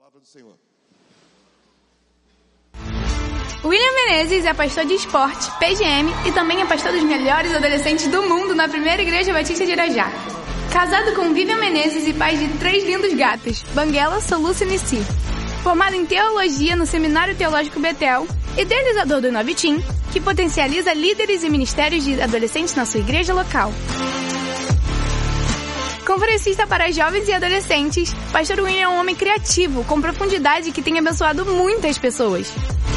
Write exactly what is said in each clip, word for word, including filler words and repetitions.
palavra do Senhor. William Menezes é pastor de esporte, P G M, e também é pastor dos melhores adolescentes do mundo na primeira igreja batista de Irajá. Casado com Vivian Menezes e pai de três lindos gatos, Banguela, Soluço e Nissi. Formado em teologia no Seminário Teológico Betel, idealizador do Novitim, que potencializa líderes e ministérios de adolescentes na sua igreja local. Conferencista para jovens e adolescentes, pastor William é um homem criativo, com profundidade que tem abençoado muitas pessoas.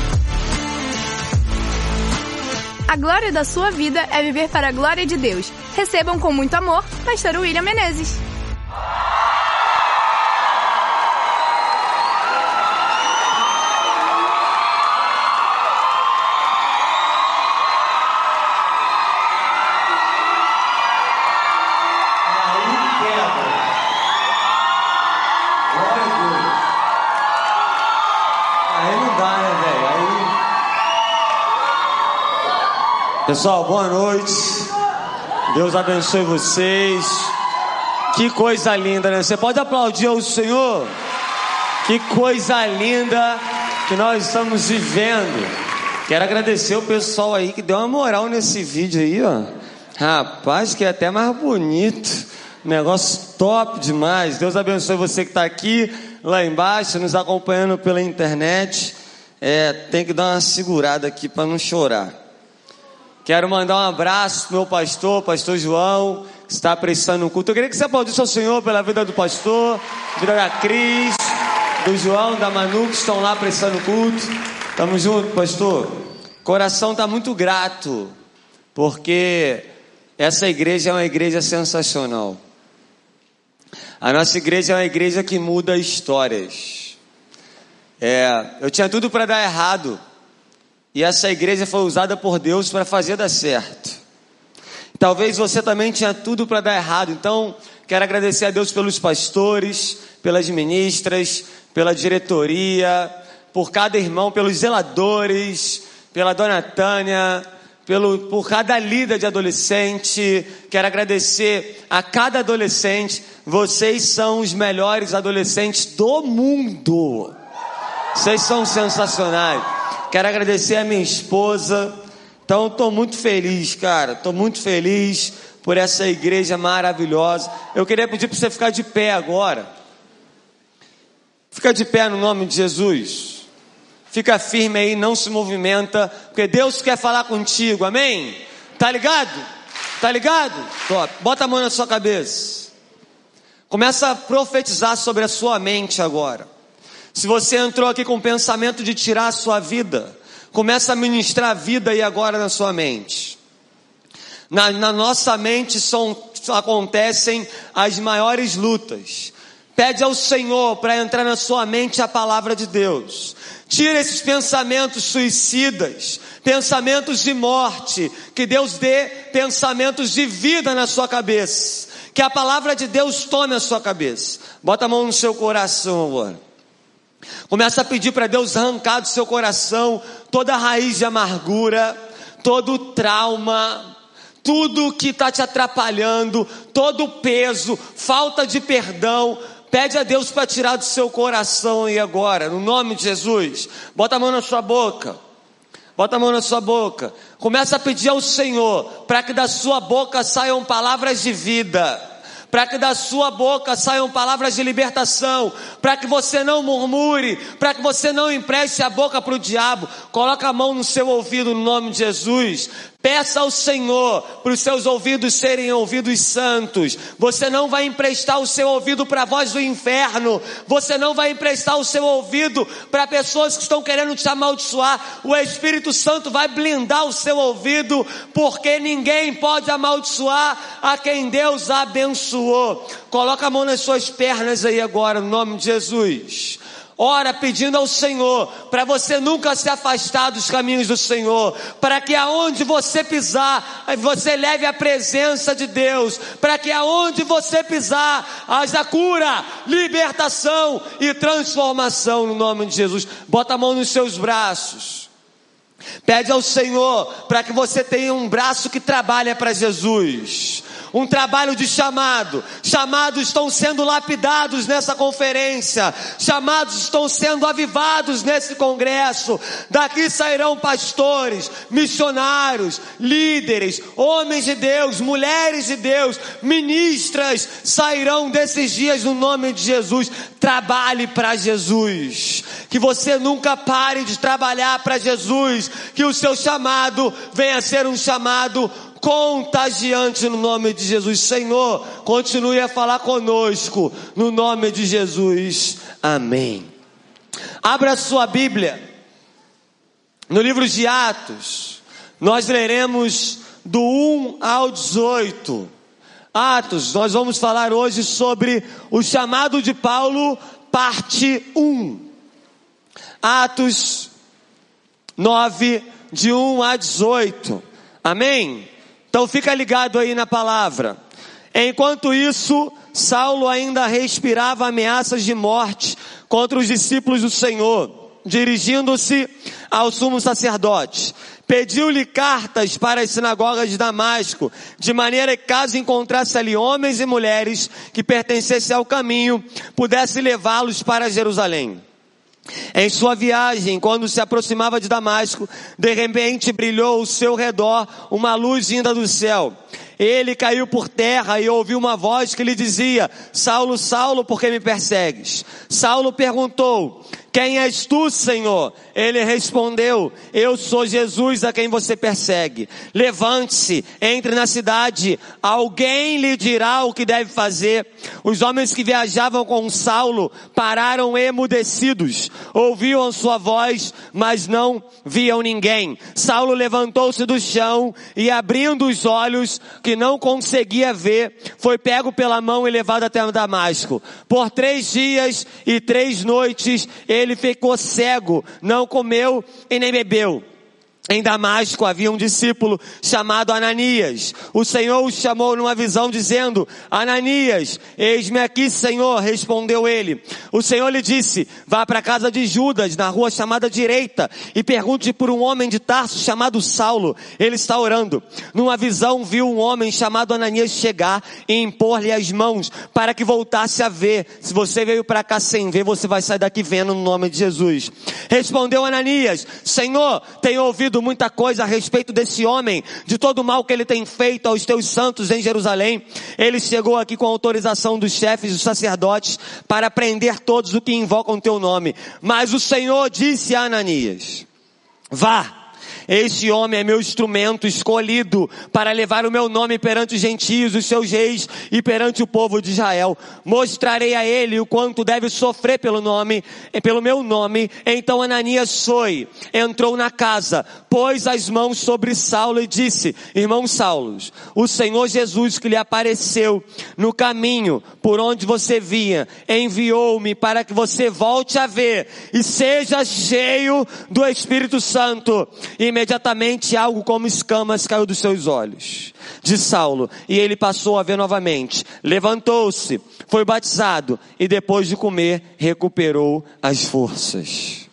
A glória da sua vida é viver para a glória de Deus. Recebam com muito amor, pastor William Menezes. Pessoal, boa noite. Deus abençoe vocês. Que coisa linda, né? Você pode aplaudir ao Senhor? Que coisa linda que nós estamos vivendo. Quero agradecer o pessoal aí que deu uma moral nesse vídeo aí, ó. Rapaz, que é até mais bonito. Negócio top demais. Deus abençoe você que está aqui, lá embaixo, nos acompanhando pela internet. É, tem que dar uma segurada aqui para não chorar. Quero mandar um abraço pro meu pastor, pastor João, que está prestando um culto. Eu queria que você aplaudisse ao Senhor pela vida do pastor, vida da Cris, do João, da Manu, que estão lá prestando culto. Tamo junto, pastor. O coração está muito grato, porque essa igreja é uma igreja sensacional. A nossa igreja é uma igreja que muda histórias. É, eu tinha tudo para dar errado. E essa igreja foi usada por Deus para fazer dar certo. Talvez você também tinha tudo para dar errado. Então, quero agradecer a Deus pelos pastores, pelas ministras, pela diretoria, por cada irmão, pelos zeladores, pela dona Tânia, pelo, por cada líder de adolescente. Quero agradecer a cada adolescente. Vocês são os melhores adolescentes do mundo. Vocês são sensacionais. Quero agradecer a minha esposa. Então, estou muito feliz, cara. Estou muito feliz por essa igreja maravilhosa. Eu queria pedir para você ficar de pé agora. Fica de pé no nome de Jesus. Fica firme aí, não se movimenta, porque Deus quer falar contigo, amém? Tá ligado? Tá ligado? Top. Bota a mão na sua cabeça. Começa a profetizar sobre a sua mente agora. Se você entrou aqui com o pensamento de tirar a sua vida, começa a ministrar a vida aí agora na sua mente. Na, na nossa mente são, acontecem as maiores lutas. Pede ao Senhor para entrar na sua mente a palavra de Deus. Tira esses pensamentos suicidas, pensamentos de morte. Que Deus dê pensamentos de vida na sua cabeça. Que a palavra de Deus tome a sua cabeça. Bota a mão no seu coração agora. Começa a pedir para Deus arrancar do seu coração toda a raiz de amargura, todo o trauma, tudo que está te atrapalhando, todo o peso, falta de perdão. Pede a Deus para tirar do seu coração aí agora, no nome de Jesus. Bota a mão na sua boca. Bota a mão na sua boca. Começa a pedir ao Senhor para que da sua boca saiam palavras de vida. Para que da sua boca saiam palavras de libertação, para que você não murmure, para que você não empreste a boca para o diabo. Coloca a mão no seu ouvido no nome de Jesus. Peça ao Senhor para os seus ouvidos serem ouvidos santos. Você não vai emprestar o seu ouvido para a voz do inferno. Você não vai emprestar o seu ouvido para pessoas que estão querendo te amaldiçoar. O Espírito Santo vai blindar o seu ouvido, porque ninguém pode amaldiçoar a quem Deus abençoou. Coloca a mão nas suas pernas aí agora, no nome de Jesus. Ora pedindo ao Senhor para você nunca se afastar dos caminhos do Senhor, para que aonde você pisar, você leve a presença de Deus, para que aonde você pisar, haja cura, libertação e transformação no nome de Jesus. Bota a mão nos seus braços. Pede ao Senhor para que você tenha um braço que trabalha para Jesus, um trabalho de chamado. Chamados estão sendo lapidados nessa conferência. Chamados estão sendo avivados nesse congresso. Daqui sairão pastores, missionários, líderes, homens de Deus, mulheres de Deus, ministras sairão desses dias no nome de Jesus. Trabalhe para Jesus. Que você nunca pare de trabalhar para Jesus. Que o seu chamado venha a ser um chamado contagiante no nome de Jesus. Senhor, continue a falar conosco no nome de Jesus. Amém. Abra sua Bíblia no livro de Atos. Nós leremos do um ao dezoito. Atos, nós vamos falar hoje sobre o chamado de Paulo, parte um. Atos nove, de um a dezoito. Amém? Então fica ligado aí na palavra. Enquanto isso, Saulo ainda respirava ameaças de morte contra os discípulos do Senhor. Dirigindo-se ao sumo sacerdote, pediu-lhe cartas para as sinagogas de Damasco, de maneira que caso encontrasse ali homens e mulheres que pertencessem ao caminho, pudesse levá-los para Jerusalém. Em sua viagem, quando se aproximava de Damasco, de repente brilhou ao seu redor uma luz vinda do céu. Ele caiu por terra e ouviu uma voz que lhe dizia: Saulo, Saulo, por que me persegues? Saulo perguntou: quem és tu, Senhor? Ele respondeu: eu sou Jesus a quem você persegue. Levante-se, entre na cidade, alguém lhe dirá o que deve fazer. Os homens que viajavam com Saulo pararam emudecidos, ouviam a sua voz, mas não viam ninguém. Saulo levantou-se do chão e, abrindo os olhos, que não conseguia ver, foi pego pela mão e levado até Damasco. Por três dias e três noites ele ficou cego, não comeu e nem bebeu. Em Damasco havia um discípulo chamado Ananias. O Senhor o chamou numa visão dizendo: Ananias, eis-me aqui, Senhor, respondeu ele. O Senhor lhe disse: vá para a casa de Judas, na rua chamada Direita, e pergunte por um homem de Tarso chamado Saulo. Ele está orando. Numa visão viu um homem chamado Ananias chegar e impor-lhe as mãos para que voltasse a ver. Se você veio para cá sem ver, você vai sair daqui vendo no nome de Jesus. Respondeu Ananias: Senhor, tenho ouvido muita coisa a respeito desse homem, de todo o mal que ele tem feito aos teus santos em Jerusalém. Ele chegou aqui com autorização dos chefes dos sacerdotes para prender todos os que invocam teu nome. Mas o Senhor disse a Ananias: vá. Este homem é meu instrumento escolhido para levar o meu nome perante os gentios, os seus reis e perante o povo de Israel. Mostrarei a ele o quanto deve sofrer pelo nome, pelo meu nome. Então Ananias foi, entrou na casa, pôs as mãos sobre Saulo e disse: irmão Saulo, o Senhor Jesus que lhe apareceu no caminho por onde você vinha, enviou-me para que você volte a ver e seja cheio do Espírito Santo. E imediatamente algo como escamas caiu dos seus olhos de Saulo, e ele passou a ver novamente. Levantou-se, foi batizado, e depois de comer, recuperou as forças.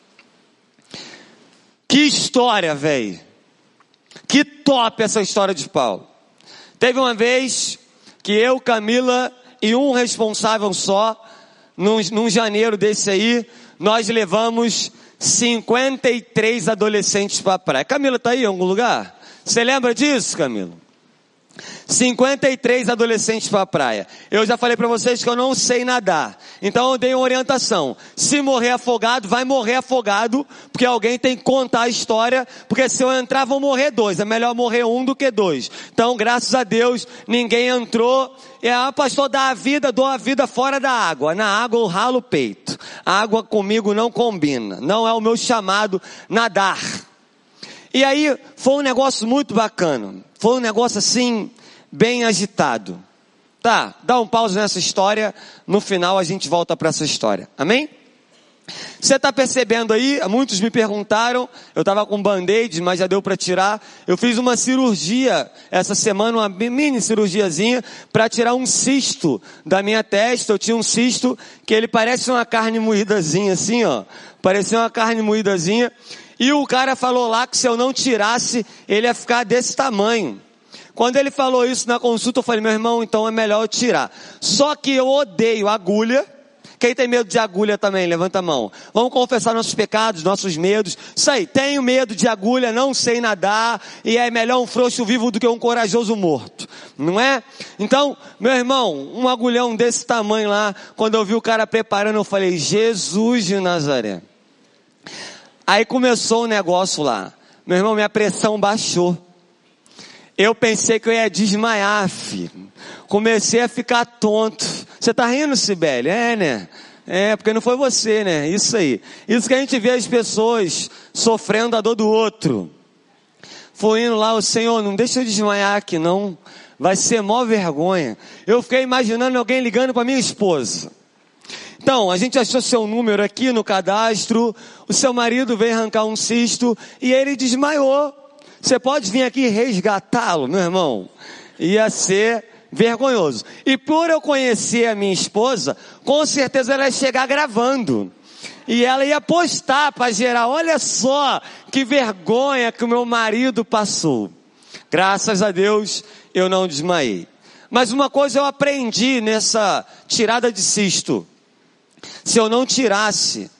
Que história, velho! Que top essa história de Paulo. Teve uma vez que eu, Camila e um responsável só, num, num janeiro desse aí, nós levamos cinquenta e três adolescentes para a praia. Camila tá aí em algum lugar? Você lembra disso, Camila? cinquenta e três adolescentes para a praia. Eu já falei para vocês que eu não sei nadar. Então eu dei uma orientação. Se morrer afogado, vai morrer afogado, porque alguém tem que contar a história, porque se eu entrar vão morrer dois. É melhor morrer um do que dois. Então, graças a Deus, ninguém entrou. E ah, pastor, dá a vida, dou a vida fora da água. Na água eu ralo o peito. A água comigo não combina. Não é o meu chamado nadar. E aí, foi um negócio muito bacana. Foi um negócio assim, bem agitado. Tá, dá um pause nessa história. No final a gente volta para essa história. Amém? Você está percebendo aí? Muitos me perguntaram. Eu estava com band-aid, mas já deu para tirar. Eu fiz uma cirurgia essa semana, uma mini cirurgiazinha, para tirar um cisto da minha testa. Eu tinha um cisto que ele parece uma carne moídazinha assim, ó. Parecia uma carne moídazinha. E o cara falou lá que se eu não tirasse, ele ia ficar desse tamanho. Quando ele falou isso na consulta, eu falei, meu irmão, então é melhor eu tirar. Só que eu odeio agulha. Quem tem medo de agulha também, levanta a mão. Vamos confessar nossos pecados, nossos medos. Isso aí, tenho medo de agulha, não sei nadar, e é melhor um frouxo vivo do que um corajoso morto, não é? Então, meu irmão, um agulhão desse tamanho lá, quando eu vi o cara preparando, eu falei, Jesus de Nazaré. Aí começou o negócio lá. Meu irmão, minha pressão baixou. Eu pensei que eu ia desmaiar, filho. Comecei a ficar tonto. Você tá rindo, Cibele? É, né? É, porque não foi você, né? Isso aí. Isso que a gente vê as pessoas sofrendo a dor do outro. Foi indo lá, o Senhor, não deixa eu desmaiar aqui não. Vai ser mó vergonha. Eu fiquei imaginando alguém ligando para minha esposa. Então, a gente achou seu número aqui no cadastro. O seu marido veio arrancar um cisto e ele desmaiou. Você pode vir aqui resgatá-lo, meu irmão? Ia ser vergonhoso. E por eu conhecer a minha esposa, com certeza ela ia chegar gravando. E ela ia postar para gerar, olha só que vergonha que o meu marido passou. Graças a Deus eu não desmaiei. Mas uma coisa eu aprendi nessa tirada de cisto. Se eu não tirasse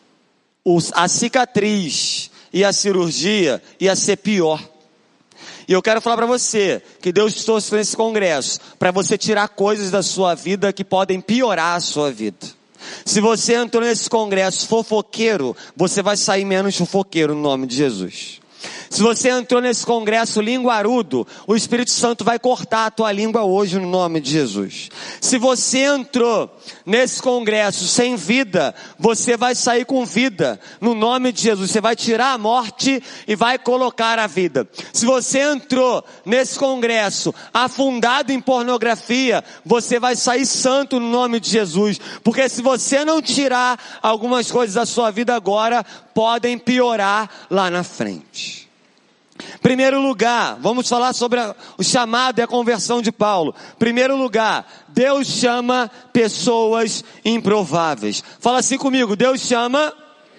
a cicatriz e a cirurgia, ia ser pior. E eu quero falar para você, que Deus trouxe nesse congresso, para você tirar coisas da sua vida que podem piorar a sua vida. Se você entrou nesse congresso fofoqueiro, você vai sair menos fofoqueiro no nome de Jesus. Se você entrou nesse congresso linguarudo, o Espírito Santo vai cortar a tua língua hoje no nome de Jesus. Se você entrou nesse congresso sem vida, você vai sair com vida no nome de Jesus. Você vai tirar a morte e vai colocar a vida. Se você entrou nesse congresso afundado em pornografia, você vai sair santo no nome de Jesus. Porque se você não tirar algumas coisas da sua vida agora, podem piorar lá na frente. Primeiro lugar, vamos falar sobre a, o chamado e a conversão de Paulo. Primeiro lugar, Deus chama pessoas improváveis. Fala assim comigo, Deus chama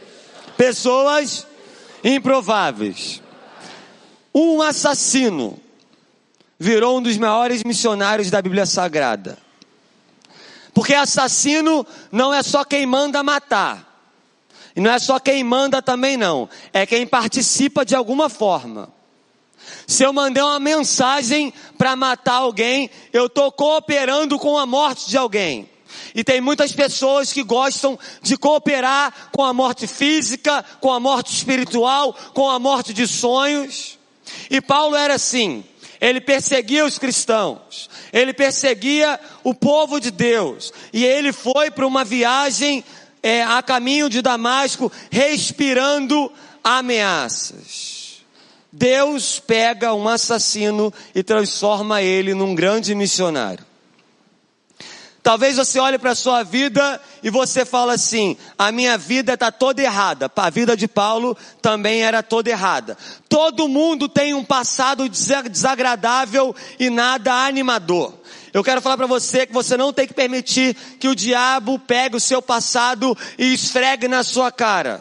pessoas improváveis. Um assassino virou um dos maiores missionários da Bíblia Sagrada. Porque assassino não é só quem manda matar. E não é só quem manda também não, é quem participa de alguma forma. Se eu mandei uma mensagem para matar alguém, eu estou cooperando com a morte de alguém. E tem muitas pessoas que gostam de cooperar com a morte física, com a morte espiritual, com a morte de sonhos. E Paulo era assim, ele perseguia os cristãos, ele perseguia o povo de Deus. E ele foi para uma viagem É, a caminho de Damasco, respirando ameaças. Deus pega um assassino e transforma ele num grande missionário. Talvez você olhe para a sua vida e você fala assim, a minha vida está toda errada. A vida de Paulo também era toda errada. Todo mundo tem um passado desagradável e nada animador. Eu quero falar para você que você não tem que permitir que o diabo pegue o seu passado e esfregue na sua cara.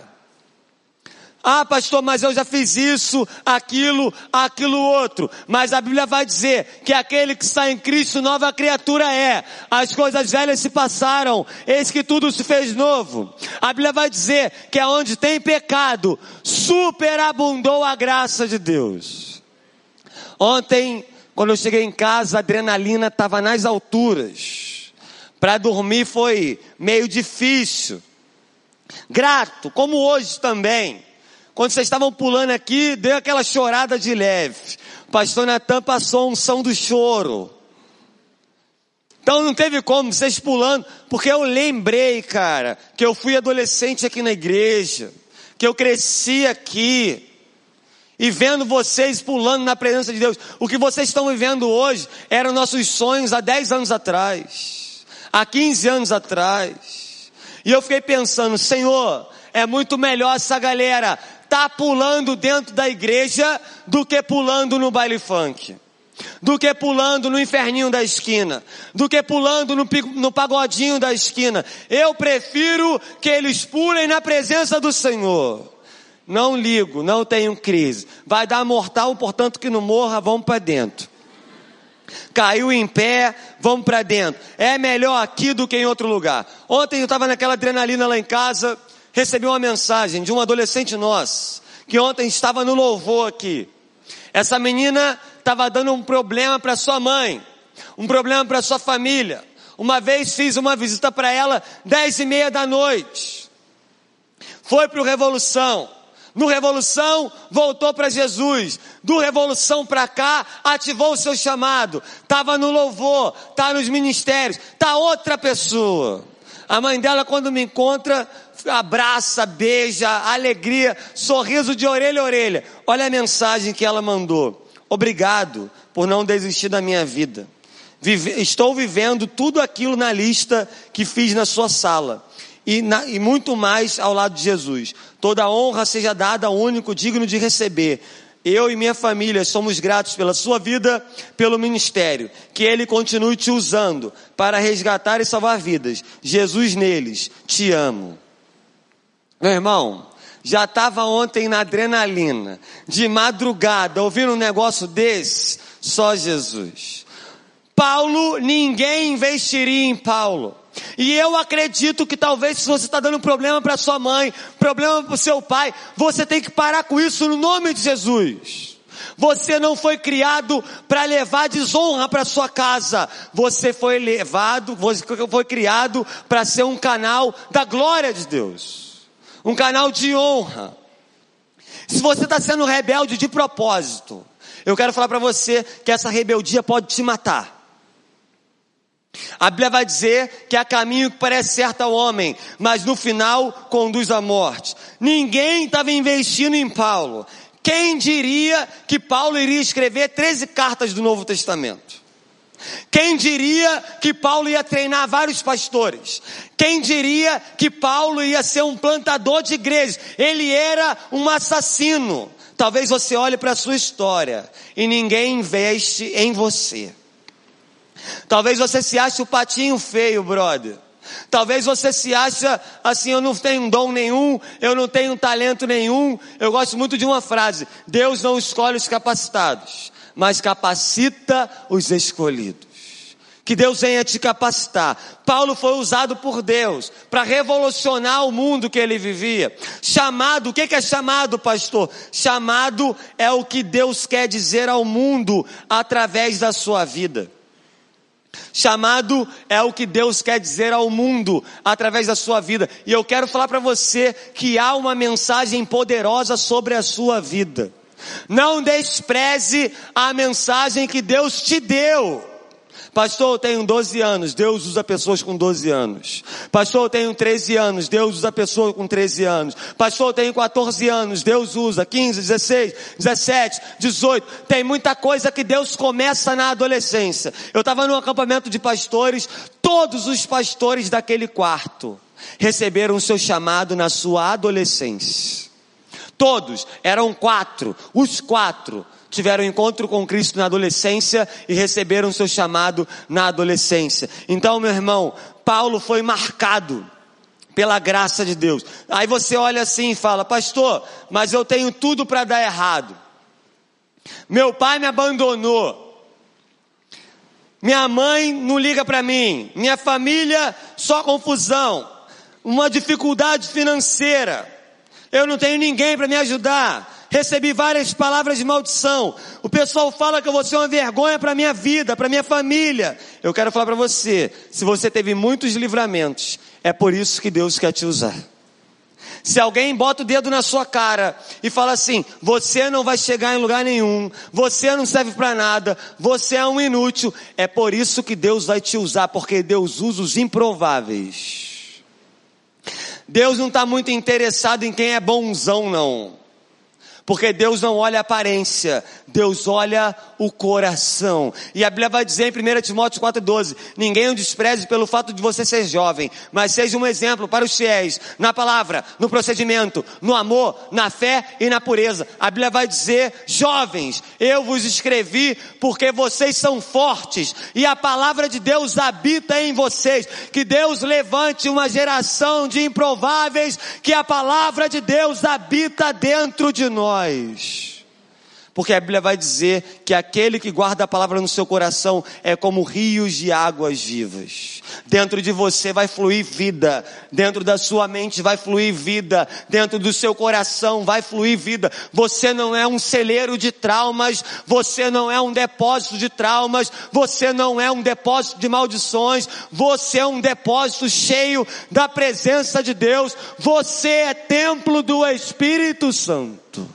Ah, pastor, mas eu já fiz isso, aquilo, aquilo outro. Mas a Bíblia vai dizer que aquele que está em Cristo, nova criatura é. As coisas velhas se passaram, eis que tudo se fez novo. A Bíblia vai dizer que aonde tem pecado, superabundou a graça de Deus. Ontem, quando eu cheguei em casa, a adrenalina estava nas alturas. Para dormir foi meio difícil. Grato, como hoje também. Quando vocês estavam pulando aqui, deu aquela chorada de leve. O pastor Natan passou a unção do choro. Então não teve como, vocês pulando. Porque eu lembrei, cara, que eu fui adolescente aqui na igreja. Que eu cresci aqui. E vendo vocês pulando na presença de Deus. O que vocês estão vivendo hoje eram nossos sonhos há dez anos atrás. Há quinze anos atrás. E eu fiquei pensando, Senhor, é muito melhor essa galera tá pulando dentro da igreja do que pulando no baile funk. Do que pulando no inferninho da esquina. Do que pulando no, no pagodinho da esquina. Eu prefiro que eles pulem na presença do Senhor. Não ligo, não tenho crise. Vai dar mortal, portanto que não morra, vamos para dentro. Caiu em pé, vamos para dentro. É melhor aqui do que em outro lugar. Ontem eu estava naquela adrenalina lá em casa, recebi uma mensagem de um adolescente nosso, que ontem estava no louvor aqui. Essa menina estava dando um problema para sua mãe, um problema para sua família. Uma vez fiz uma visita para ela, dez e meia da noite. Foi para o Revolução. No Revolução, voltou para Jesus. Do Revolução para cá, ativou o seu chamado. Estava no louvor, está nos ministérios, está outra pessoa. A mãe dela, quando me encontra, abraça, beija, alegria, sorriso de orelha a orelha. Olha a mensagem que ela mandou. Obrigado por não desistir da minha vida. Vive, estou vivendo tudo aquilo na lista que fiz na sua sala. E, na, e muito mais ao lado de Jesus. Toda honra seja dada ao único digno de receber. Eu e minha família somos gratos pela sua vida, pelo ministério. Que Ele continue te usando para resgatar e salvar vidas. Jesus neles, te amo. Meu irmão, já estava ontem na adrenalina, de madrugada, ouvindo um negócio desse, só Jesus. Paulo, ninguém investiria em Paulo. E eu acredito que talvez se você está dando problema para sua mãe, problema para o seu pai, você tem que parar com isso no nome de Jesus. Você não foi criado para levar desonra para sua casa. Você foi levado, você foi criado para ser um canal da glória de Deus. Um canal de honra. Se você está sendo rebelde de propósito, eu quero falar para você que essa rebeldia pode te matar. A Bíblia vai dizer que há caminho que parece certo ao homem, mas no final conduz à morte. Ninguém estava investindo em Paulo. Quem diria que Paulo iria escrever treze cartas do Novo Testamento? Quem diria que Paulo ia treinar vários pastores? Quem diria que Paulo ia ser um plantador de igrejas? Ele era um assassino. Talvez você olhe para a sua história e ninguém investe em você. Talvez você se ache o patinho feio, brother. Talvez você se ache assim, eu não tenho dom nenhum, eu não tenho talento nenhum. Eu gosto muito de uma frase: Deus não escolhe os capacitados, mas capacita os escolhidos. Que Deus venha te capacitar. Paulo foi usado por Deus para revolucionar o mundo que ele vivia. Chamado, o que é chamado, pastor? Chamado é o que Deus quer dizer ao mundo através da sua vida. Chamado é o que Deus quer dizer ao mundo através da sua vida. E eu quero falar para você que há uma mensagem poderosa sobre a sua vida. Não despreze a mensagem que Deus te deu. Pastor, eu tenho doze anos, Deus usa pessoas com doze anos. Pastor, eu tenho treze anos, Deus usa pessoas com treze anos. Pastor, eu tenho quatorze anos, Deus usa quinze, dezesseis, dezessete, dezoito. Tem muita coisa que Deus começa na adolescência. Eu estava num acampamento de pastores, todos os pastores daquele quarto receberam o seu chamado na sua adolescência. Todos, eram quatro, os quatro tiveram encontro com Cristo na adolescência e receberam seu chamado na adolescência. Então, meu irmão, Paulo foi marcado pela graça de Deus. Aí você olha assim e fala: pastor, mas eu tenho tudo para dar errado. Meu pai me abandonou. Minha mãe não liga para mim. Minha família, só confusão. Uma dificuldade financeira. Eu não tenho ninguém para me ajudar. Recebi várias palavras de maldição. O pessoal fala que eu vou ser uma vergonha para minha vida, para minha família. Eu quero falar para você, se você teve muitos livramentos, é por isso que Deus quer te usar. Se alguém bota o dedo na sua cara e fala assim: você não vai chegar em lugar nenhum, você não serve para nada, você é um inútil, é por isso que Deus vai te usar, porque Deus usa os improváveis. Deus não está muito interessado em quem é bonzão, não. Porque Deus não olha a aparência, Deus olha o coração. E a Bíblia vai dizer em primeira Timóteo quatro, doze, ninguém o despreze pelo fato de você ser jovem, mas seja um exemplo para os fiéis, na palavra, no procedimento, no amor, na fé e na pureza. A Bíblia vai dizer: jovens, eu vos escrevi porque vocês são fortes e a palavra de Deus habita em vocês. Que Deus levante uma geração de improváveis, que a palavra de Deus habita dentro de nós. Porque a Bíblia vai dizer que aquele que guarda a palavra no seu coração é como rios de águas vivas. Dentro de você vai fluir vida, dentro da sua mente vai fluir vida, dentro do seu coração vai fluir vida. Você não é um celeiro de traumas, você não é um depósito de traumas, você não é um depósito de maldições, você é um depósito cheio da presença de Deus, você é templo do Espírito Santo.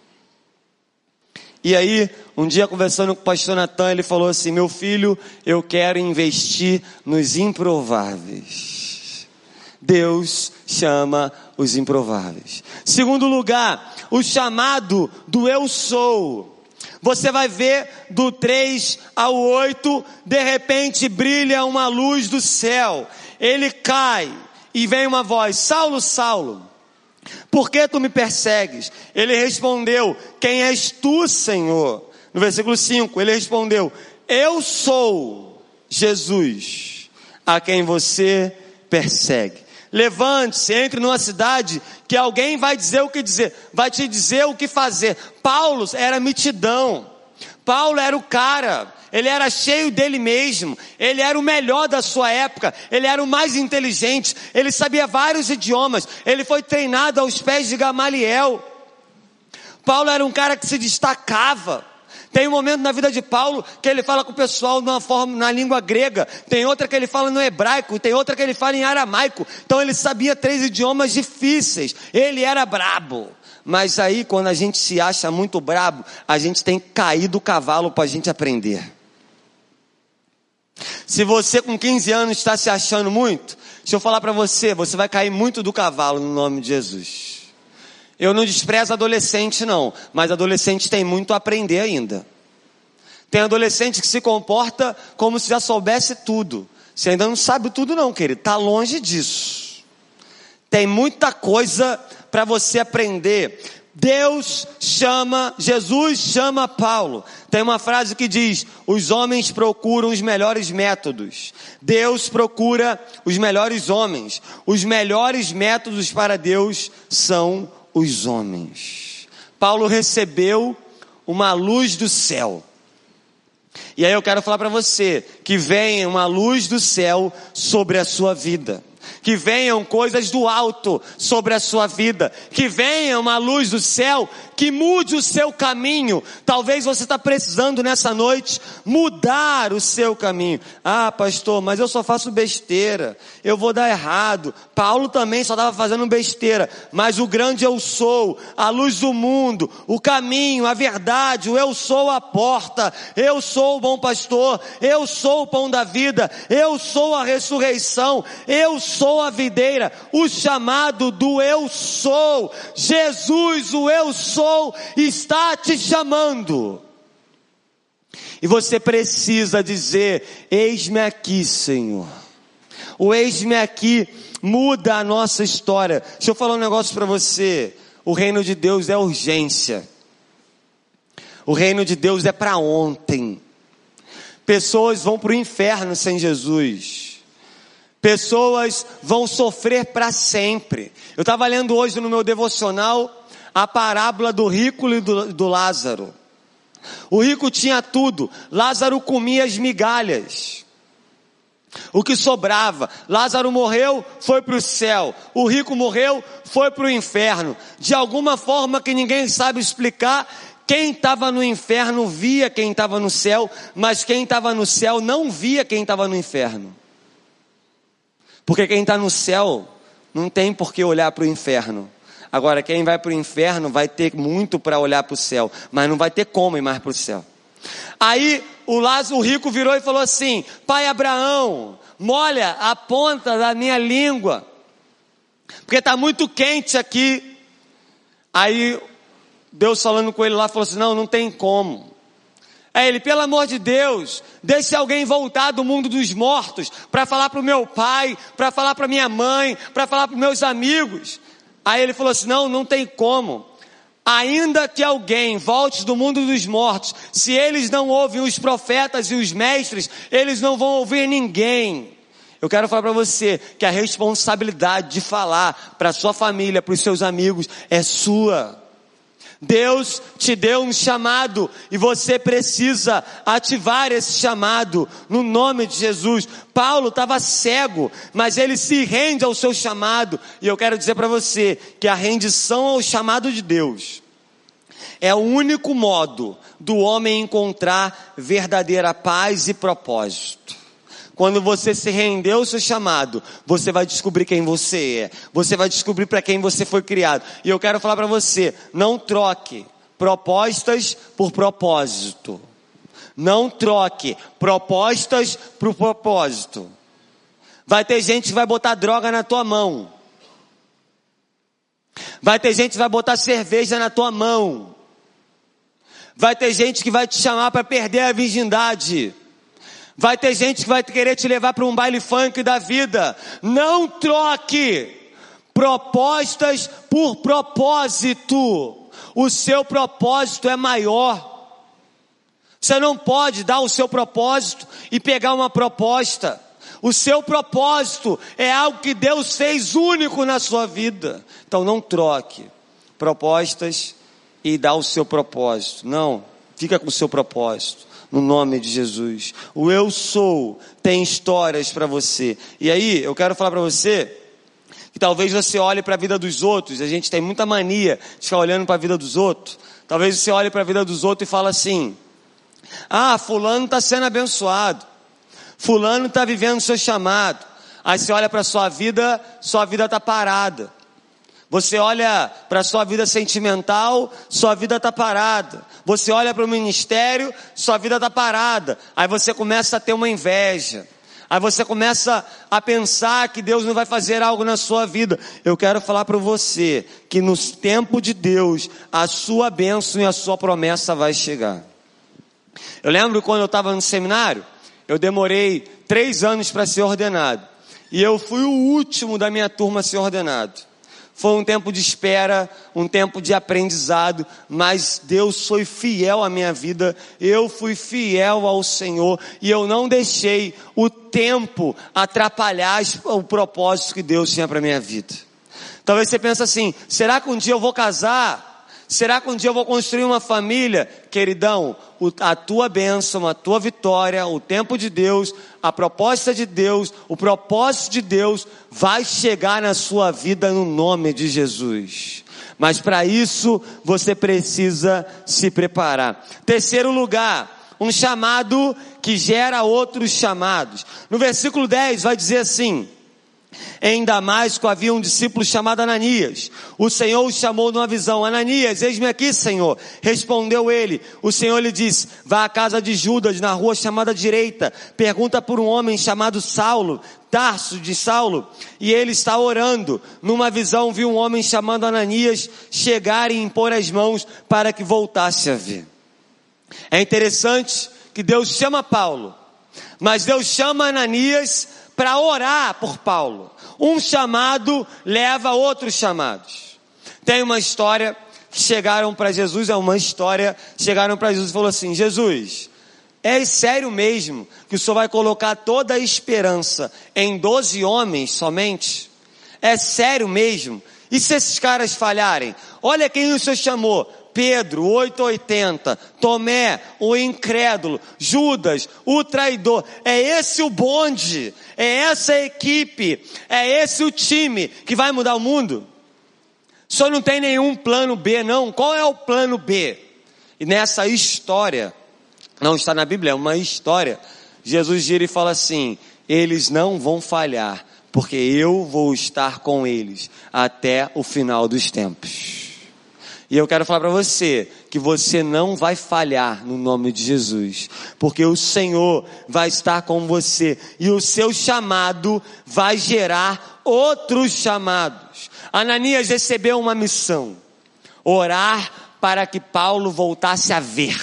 E aí, um dia conversando com o pastor Natan, ele falou assim: meu filho, eu quero investir nos improváveis. Deus chama os improváveis. Segundo lugar, o chamado do eu sou. Você vai ver do três ao oito, de repente brilha uma luz do céu. Ele cai e vem uma voz: Saulo, Saulo, por que tu me persegues? Ele respondeu: quem és tu, Senhor? No versículo cinco, ele respondeu: eu sou Jesus, a quem você persegue. Levante-se, entre numa cidade que alguém vai dizer o que dizer, vai te dizer o que fazer. Paulo era mitidão. Paulo era o cara. Ele era cheio dele mesmo, ele era o melhor da sua época, ele era o mais inteligente, ele sabia vários idiomas, ele foi treinado aos pés de Gamaliel. Paulo era um cara que se destacava. Tem um momento na vida de Paulo que ele fala com o pessoal numa forma, na língua grega, tem outra que ele fala no hebraico, tem outra que ele fala em aramaico. Então ele sabia três idiomas difíceis, ele era brabo. Mas aí quando a gente se acha muito brabo, a gente tem que cair do cavalo para a gente aprender. Se você com quinze anos está se achando muito, deixa eu falar para você, você vai cair muito do cavalo no nome de Jesus. Eu não desprezo adolescente não, mas adolescente tem muito a aprender ainda. Tem adolescente que se comporta como se já soubesse tudo. Você ainda não sabe tudo não, querido, está longe disso. Tem muita coisa para você aprender. Deus chama, Jesus chama Paulo. Tem uma frase que diz: os homens procuram os melhores métodos, Deus procura os melhores homens. Os melhores métodos para Deus são os homens. Paulo recebeu uma luz do céu. E aí eu quero falar para você que venha uma luz do céu sobre a sua vida. Que venham coisas do alto sobre a sua vida, que venha uma luz do céu, que mude o seu caminho. Talvez você está precisando nessa noite mudar o seu caminho. Ah, pastor, mas eu só faço besteira, eu vou dar errado. Paulo também só estava fazendo besteira, mas o grande eu sou, a luz do mundo, o caminho, a verdade, o eu sou a porta, eu sou o bom pastor, eu sou o pão da vida, eu sou a ressurreição, eu sou a videira, o chamado do eu sou. Jesus, o eu sou, está te chamando. E você precisa dizer: eis-me aqui, Senhor. O eis-me aqui muda a nossa história. Deixa eu falar um negócio para você. O reino de Deus é urgência. O reino de Deus é para ontem. Pessoas vão para o inferno sem Jesus. Pessoas vão sofrer para sempre. Eu estava lendo hoje no meu devocional a parábola do rico e do, do Lázaro. O rico tinha tudo, Lázaro comia as migalhas, o que sobrava. Lázaro morreu, foi para o céu. O rico morreu, foi para o inferno. De alguma forma que ninguém sabe explicar, quem estava no inferno via quem estava no céu, mas quem estava no céu não via quem estava no inferno. Porque quem está no céu não tem por que olhar para o inferno. Agora quem vai para o inferno vai ter muito para olhar para o céu, mas não vai ter como ir mais para o céu. Aí o Lázaro, o rico virou e falou assim: pai Abraão, molha a ponta da minha língua, porque está muito quente aqui. Aí Deus falando com ele lá falou assim: não, não tem como. Aí ele: pelo amor de Deus, deixe alguém voltar do mundo dos mortos para falar para o meu pai, para falar para minha mãe, para falar para os meus amigos. Aí ele falou assim: não, não tem como. Ainda que alguém volte do mundo dos mortos, se eles não ouvem os profetas e os mestres, eles não vão ouvir ninguém. Eu quero falar para você que a responsabilidade de falar para sua família, para os seus amigos, é sua. Deus te deu um chamado e você precisa ativar esse chamado no nome de Jesus. Paulo estava cego, mas ele se rende ao seu chamado. E eu quero dizer para você que a rendição ao chamado de Deus é o único modo do homem encontrar verdadeira paz e propósito. Quando você se rendeu ao seu chamado, você vai descobrir quem você é. Você vai descobrir para quem você foi criado. E eu quero falar para você, não troque propostas por propósito. Não troque propostas por propósito. Vai ter gente que vai botar droga na tua mão. Vai ter gente que vai botar cerveja na tua mão. Vai ter gente que vai te chamar para perder a virgindade. Vai ter gente que vai querer te levar para um baile funk da vida. Não troque propostas por propósito. O seu propósito é maior. Você não pode dar o seu propósito e pegar uma proposta. O seu propósito é algo que Deus fez único na sua vida. Então não troque propostas e dá o seu propósito. Não, fica com o seu propósito. No nome de Jesus. O eu sou tem histórias para você. E aí, eu quero falar para você que talvez você olhe para a vida dos outros. A gente tem muita mania de ficar olhando para a vida dos outros. Talvez você olhe para a vida dos outros e fale assim: ah, fulano está sendo abençoado. Fulano está vivendo o seu chamado. Aí você olha para a sua vida, sua vida está parada. Você olha para a sua vida sentimental, sua vida está parada. Você olha para o ministério, sua vida está parada. Aí você começa a ter uma inveja. Aí você começa a pensar que Deus não vai fazer algo na sua vida. Eu quero falar para você que no tempo de Deus, a sua bênção e a sua promessa vai chegar. Eu lembro quando eu estava no seminário, eu demorei três anos para ser ordenado. E eu fui o último da minha turma a ser ordenado. Foi um tempo de espera, um tempo de aprendizado, mas Deus foi fiel à minha vida, eu fui fiel ao Senhor e eu não deixei o tempo atrapalhar o propósito que Deus tinha para a minha vida. Talvez você pense assim: será que um dia eu vou casar? Será que um dia eu vou construir uma família? Queridão, a tua bênção, a tua vitória, o tempo de Deus, a proposta de Deus, o propósito de Deus vai chegar na sua vida no nome de Jesus. Mas para isso você precisa se preparar. Terceiro lugar, um chamado que gera outros chamados. No versículo dez vai dizer assim: em Damasco havia um discípulo chamado Ananias. O Senhor o chamou numa visão: Ananias, eis-me aqui, Senhor. Respondeu ele. O Senhor lhe disse: vá à casa de Judas, na rua chamada Direita. Pergunta por um homem chamado Saulo, Tarso de Saulo, e ele está orando. Numa visão viu um homem chamado Ananias chegar e impor as mãos para que voltasse a ver. É interessante que Deus chama Paulo, mas Deus chama Ananias para orar por Paulo. Um chamado leva a outros chamados. Tem uma história que chegaram para Jesus, é uma história, chegaram para Jesus e falou assim: Jesus, é sério mesmo que o Senhor vai colocar toda a esperança em doze homens somente? É sério mesmo? E se esses caras falharem? Olha quem o Senhor chamou: Pedro, oito oitenta, Tomé, o incrédulo, Judas, o traidor. É esse o bonde, é essa a equipe, é esse o time que vai mudar o mundo? O Senhor não tem nenhum plano B, não. Qual é o plano B? E nessa história, não está na Bíblia, é uma história, Jesus gira e fala assim: eles não vão falhar, porque eu vou estar com eles até o final dos tempos. E eu quero falar para você que você não vai falhar no nome de Jesus, porque o Senhor vai estar com você e o seu chamado vai gerar outros chamados. Ananias recebeu uma missão: orar para que Paulo voltasse a ver.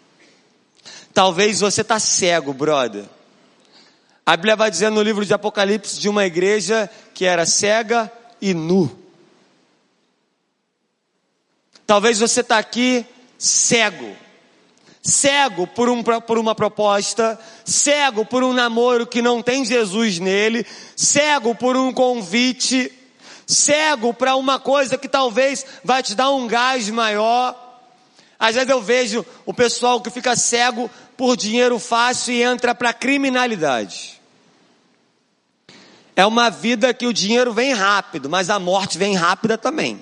Talvez você está cego, brother. A Bíblia vai dizer no livro de Apocalipse de uma igreja que era cega e nu. Talvez você está aqui cego, cego por, um, por uma proposta, cego por um namoro que não tem Jesus nele, cego por um convite, cego para uma coisa que talvez vai te dar um gás maior. Às vezes eu vejo o pessoal que fica cego por dinheiro fácil e entra para a criminalidade. É uma vida que o dinheiro vem rápido, mas a morte vem rápida também.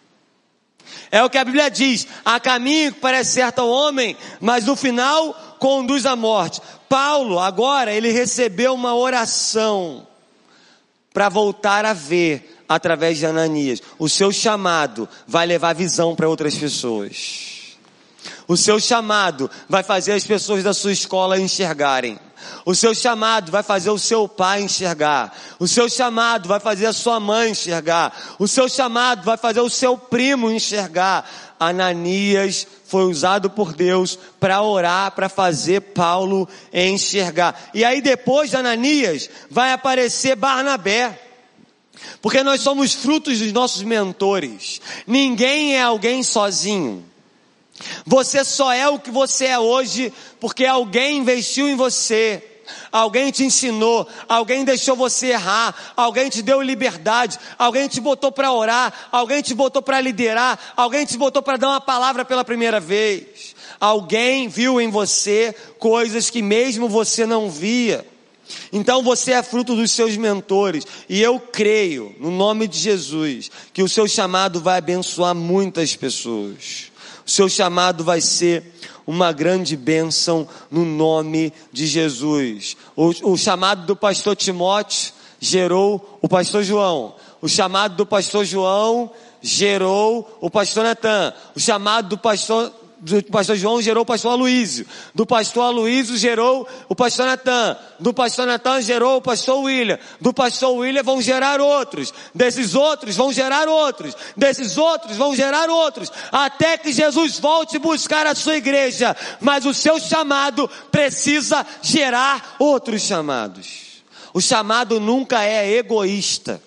É o que a Bíblia diz: há caminho que parece certo ao homem, mas no final conduz à morte. Paulo, agora, ele recebeu uma oração para voltar a ver através de Ananias. O seu chamado vai levar visão para outras pessoas. O seu chamado vai fazer as pessoas da sua escola enxergarem. O seu chamado vai fazer o seu pai enxergar. O seu chamado vai fazer a sua mãe enxergar. O seu chamado vai fazer o seu primo enxergar. Ananias foi usado por Deus para orar, para fazer Paulo enxergar. E aí depois de Ananias vai aparecer Barnabé. Porque nós somos frutos dos nossos mentores. Ninguém é alguém sozinho. Você só é o que você é hoje porque alguém investiu em você, alguém te ensinou, alguém deixou você errar, alguém te deu liberdade, alguém te botou para orar, alguém te botou para liderar, alguém te botou para dar uma palavra pela primeira vez. Alguém viu em você coisas que mesmo você não via. Então você é fruto dos seus mentores, e eu creio, no nome de Jesus, que o seu chamado vai abençoar muitas pessoas. O seu chamado vai ser uma grande bênção no nome de Jesus. O, o chamado do pastor Timóteo gerou o pastor João. O chamado do pastor João gerou o pastor Natan. O chamado do pastor, do pastor João gerou o pastor Aloísio. Do pastor Aloísio gerou o pastor Natan. Do pastor Natan gerou o pastor William. Do pastor William vão gerar outros. Desses outros vão gerar outros. Desses outros vão gerar outros. Até que Jesus volte buscar a sua igreja. Mas o seu chamado precisa gerar outros chamados. O chamado nunca é egoísta.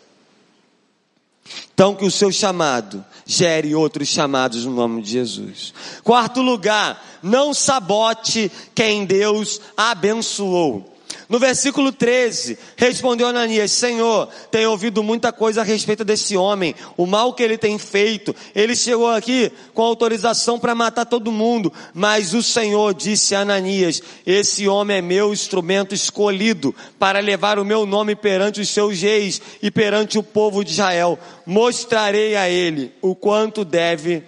Então que o seu chamado gere outros chamados no nome de Jesus. Quarto lugar, não sabote quem Deus abençoou. No versículo treze, respondeu Ananias: Senhor, tenho ouvido muita coisa a respeito desse homem, o mal que ele tem feito. Ele chegou aqui com autorização para matar todo mundo, mas o Senhor disse a Ananias: esse homem é meu instrumento escolhido para levar o meu nome perante os seus reis e perante o povo de Israel. Mostrarei a ele o quanto deve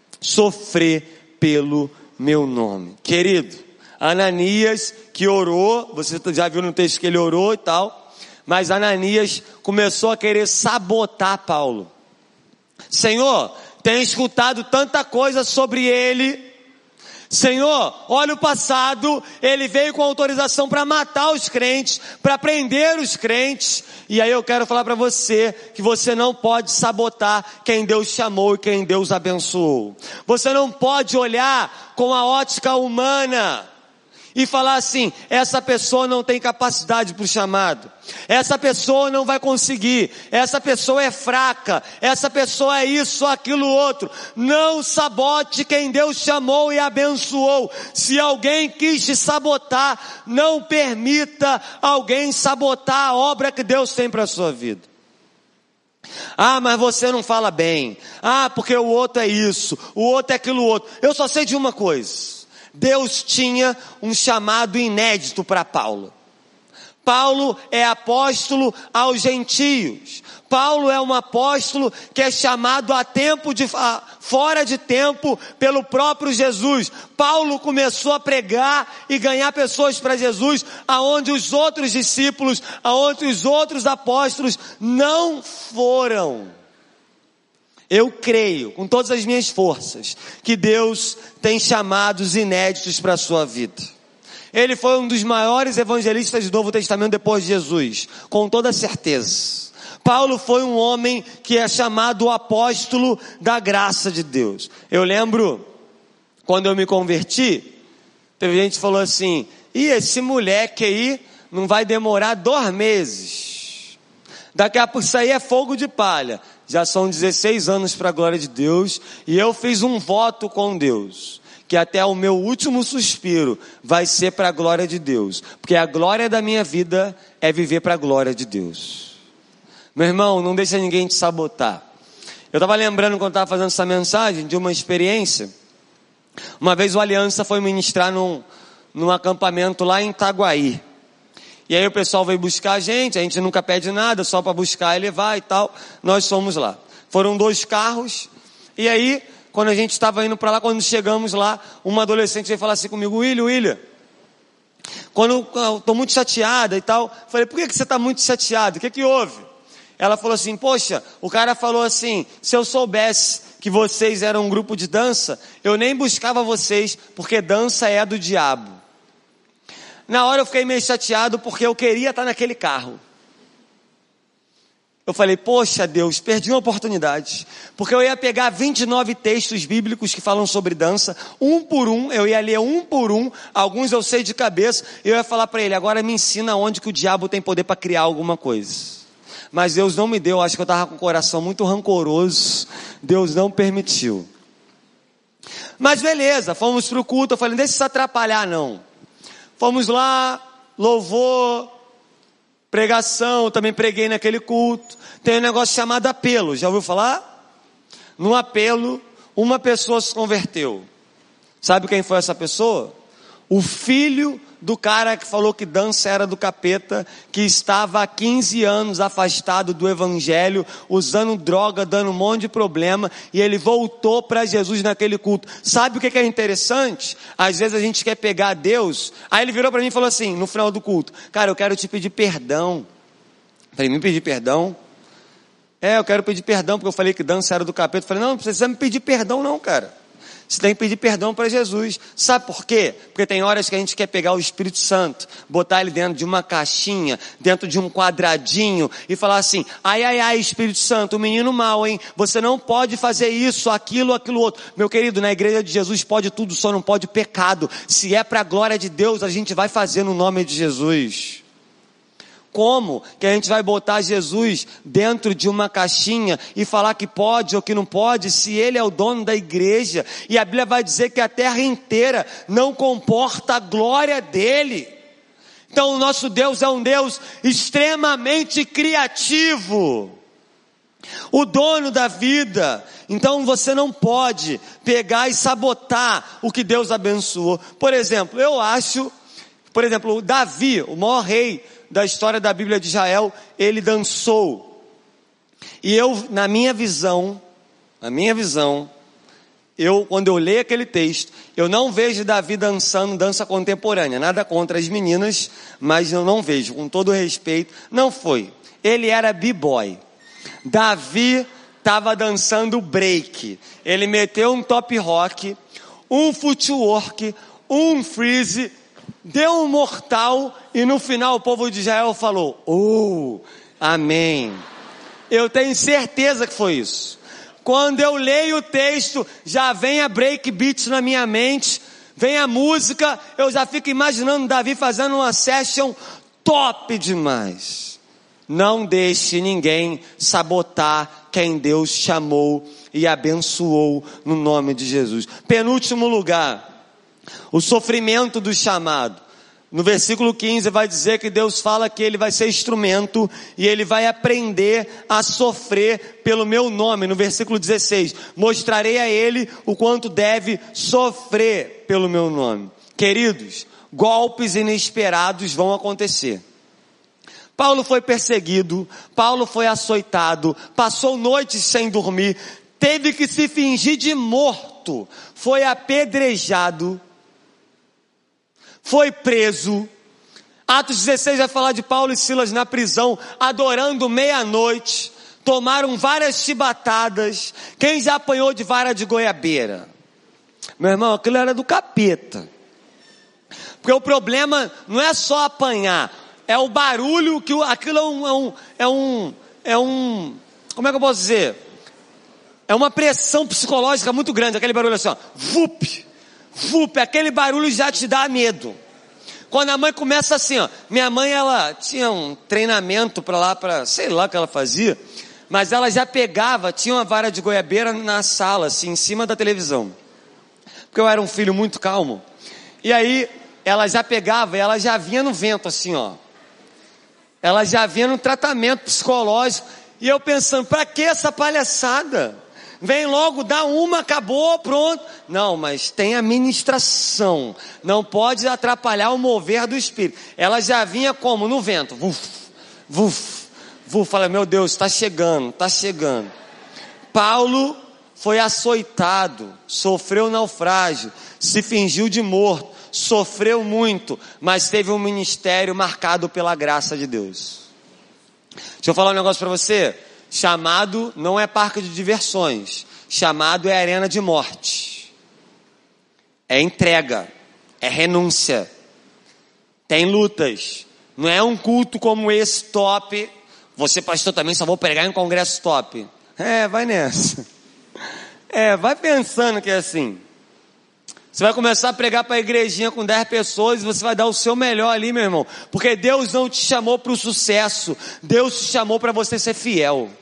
sofrer pelo meu nome. Querido, Ananias que orou, você já viu no texto que ele orou e tal, mas Ananias começou a querer sabotar Paulo. Senhor, tenho escutado tanta coisa sobre ele. Senhor, olha o passado, ele veio com autorização para matar os crentes, para prender os crentes. E aí eu quero falar para você que você não pode sabotar quem Deus chamou e quem Deus abençoou. Você não pode olhar com a ótica humana e falar assim: essa pessoa não tem capacidade para o chamado, essa pessoa não vai conseguir, essa pessoa é fraca, essa pessoa é isso, aquilo, outro. Não sabote quem Deus chamou e abençoou. Se alguém quis te sabotar, não permita alguém sabotar a obra que Deus tem para a sua vida. Ah, mas você não fala bem. Ah, porque o outro é isso, o outro é aquilo outro. Eu só sei de uma coisa: Deus tinha um chamado inédito para Paulo. Paulo é apóstolo aos gentios. Paulo é um apóstolo que é chamado a tempo de, a, fora de tempo pelo próprio Jesus. Paulo começou a pregar e ganhar pessoas para Jesus, aonde os outros discípulos, aonde os outros apóstolos não foram. Eu creio, com todas as minhas forças, que Deus tem chamados inéditos para a sua vida. Ele foi um dos maiores evangelistas do Novo Testamento depois de Jesus, com toda certeza. Paulo foi um homem que é chamado o apóstolo da graça de Deus. Eu lembro, quando eu me converti, teve gente que falou assim: e esse moleque aí não vai demorar dois meses. Daqui a pouco isso aí é fogo de palha. Já são dezesseis anos para a glória de Deus, e eu fiz um voto com Deus, que até o meu último suspiro vai ser para a glória de Deus, porque a glória da minha vida é viver para a glória de Deus. Meu irmão, não deixa ninguém te sabotar. Eu estava lembrando, quando estava fazendo essa mensagem, de uma experiência Uma vez o Aliança foi ministrar num, num acampamento lá em Itaguaí. E aí o pessoal veio buscar a gente, a gente nunca pede nada, só para buscar e levar e tal. Nós fomos lá. Foram dois carros. E aí, quando a gente estava indo para lá, quando chegamos lá, uma adolescente veio falar assim comigo: William, William, quando eu estou muito chateada e tal. Falei: por que, que você está muito chateado? O que que houve? Ela falou assim: poxa, o cara falou assim, se eu soubesse que vocês eram um grupo de dança, eu nem buscava vocês, porque dança é do diabo. Na hora eu fiquei meio chateado, porque eu queria estar naquele carro. Eu falei: poxa Deus, perdi uma oportunidade, porque eu ia pegar vinte e nove textos bíblicos que falam sobre dança, um por um, eu ia ler um por um, alguns eu sei de cabeça, e eu ia falar para ele: agora me ensina onde que o diabo tem poder para criar alguma coisa. Mas Deus não me deu, acho que eu estava com o coração muito rancoroso, Deus não permitiu. Mas beleza, fomos para o culto, eu falei: não deixa isso atrapalhar não. Fomos lá, louvor, pregação, também preguei naquele culto. Tem um negócio chamado apelo, já ouviu falar? No apelo, uma pessoa se converteu. Sabe quem foi essa pessoa? O filho do cara que falou que dança era do capeta, que estava há quinze anos afastado do evangelho, usando droga, dando um monte de problema, e ele voltou para Jesus naquele culto. Sabe o que é interessante? Às vezes a gente quer pegar Deus. Aí ele virou para mim e falou assim, no final do culto: cara, eu quero te pedir perdão. Eu falei: me pedir perdão? É, eu quero pedir perdão, porque eu falei que dança era do capeta. Eu falei: não, não precisa me pedir perdão não, cara. Você tem que pedir perdão para Jesus. Sabe por quê? Porque tem horas que a gente quer pegar o Espírito Santo, botar ele dentro de uma caixinha, dentro de um quadradinho, e falar assim: ai, ai, ai, Espírito Santo, o menino mau, hein? Você não pode fazer isso, aquilo, aquilo outro. Meu querido, na igreja de Jesus pode tudo, só não pode pecado. Se é para a glória de Deus, a gente vai fazer no nome de Jesus. Como que a gente vai botar Jesus dentro de uma caixinha e falar que pode ou que não pode, se ele é o dono da igreja? E a Bíblia vai dizer que a terra inteira não comporta a glória dele. Então o nosso Deus é um Deus extremamente criativo, o dono da vida. Então você não pode pegar e sabotar o que Deus abençoou. Por exemplo, eu acho, por exemplo, Davi, o maior rei da história da Bíblia de Israel, ele dançou. E eu, na minha visão, na minha visão, eu, quando eu leio aquele texto, eu não vejo Davi dançando dança contemporânea. Nada contra as meninas, mas eu não vejo, com todo respeito. Não foi. Ele era b-boy. Davi estava dançando break. Ele meteu um top rock, um footwork, um freeze, deu um mortal, e no final o povo de Israel falou: oh, amém. Eu tenho certeza que foi isso. Quando eu leio o texto, já vem a break beats na minha mente, vem a música, eu já fico imaginando Davi fazendo uma session top demais. Não deixe ninguém sabotar quem Deus chamou e abençoou no nome de Jesus. Penúltimo lugar, o sofrimento do chamado. No versículo quinze vai dizer que Deus fala que ele vai ser instrumento e ele vai aprender a sofrer pelo meu nome. No versículo dezesseis, mostrarei a ele o quanto deve sofrer pelo meu nome. Queridos, golpes inesperados vão acontecer. Paulo foi perseguido, Paulo foi açoitado, passou noites sem dormir, teve que se fingir de morto, foi apedrejado, foi preso. Atos dezesseis vai falar de Paulo e Silas na prisão, adorando meia-noite, tomaram várias chibatadas. Quem já apanhou de vara de goiabeira? Meu irmão, aquilo era do capeta. Porque o problema não é só apanhar, é o barulho que o, aquilo é um, é um, é um, é um, como é que eu posso dizer? É uma pressão psicológica muito grande, aquele barulho assim, ó, vup, vup, aquele barulho já te dá medo. Quando a mãe começa assim, ó, minha mãe, ela tinha um treinamento para lá, para, sei lá o que ela fazia, mas ela já pegava, tinha uma vara de goiabeira na sala, assim, em cima da televisão, porque eu era um filho muito calmo, e aí, ela já pegava, e ela já vinha no vento, assim, ó, ela já vinha no tratamento psicológico, e eu pensando, para que essa palhaçada? vem logo, dá uma, acabou, pronto. Não, mas tem a ministração, não pode atrapalhar o mover do Espírito. Ela já vinha como? No vento, vuf, vuf, vuf, fala, meu Deus, está chegando, está chegando. Paulo foi açoitado, sofreu naufrágio, se fingiu de morto, sofreu muito, mas teve um ministério marcado pela graça de Deus. Deixa eu falar um negócio para você. Chamado não é parque de diversões, chamado é arena de morte, é entrega, é renúncia, tem lutas. Não é um culto como esse top. Você, pastor, também só vou pregar em congresso top. É, vai nessa. É, vai pensando que é assim. Você vai começar a pregar para a igrejinha com dez pessoas e você vai dar o seu melhor ali, meu irmão. Porque Deus não te chamou para o sucesso. Deus te chamou para você ser fiel.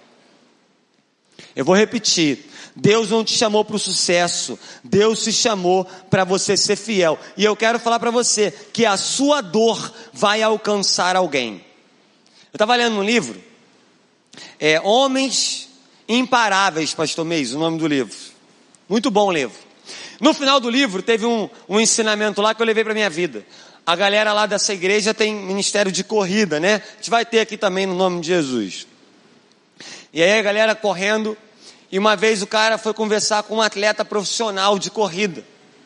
Eu vou repetir. Deus não te chamou para o sucesso. Deus te chamou para você ser fiel. E eu quero falar para você que a sua dor vai alcançar alguém. Eu estava lendo um livro. É, Homens Imparáveis, pastor Meis, o nome do livro. Muito bom o livro. No final do livro teve um, um ensinamento lá que eu levei para minha vida. A galera lá dessa igreja tem ministério de corrida, né? A gente vai ter aqui também no nome de Jesus. E aí a galera correndo, e uma vez o cara foi conversar com um atleta profissional de corrida.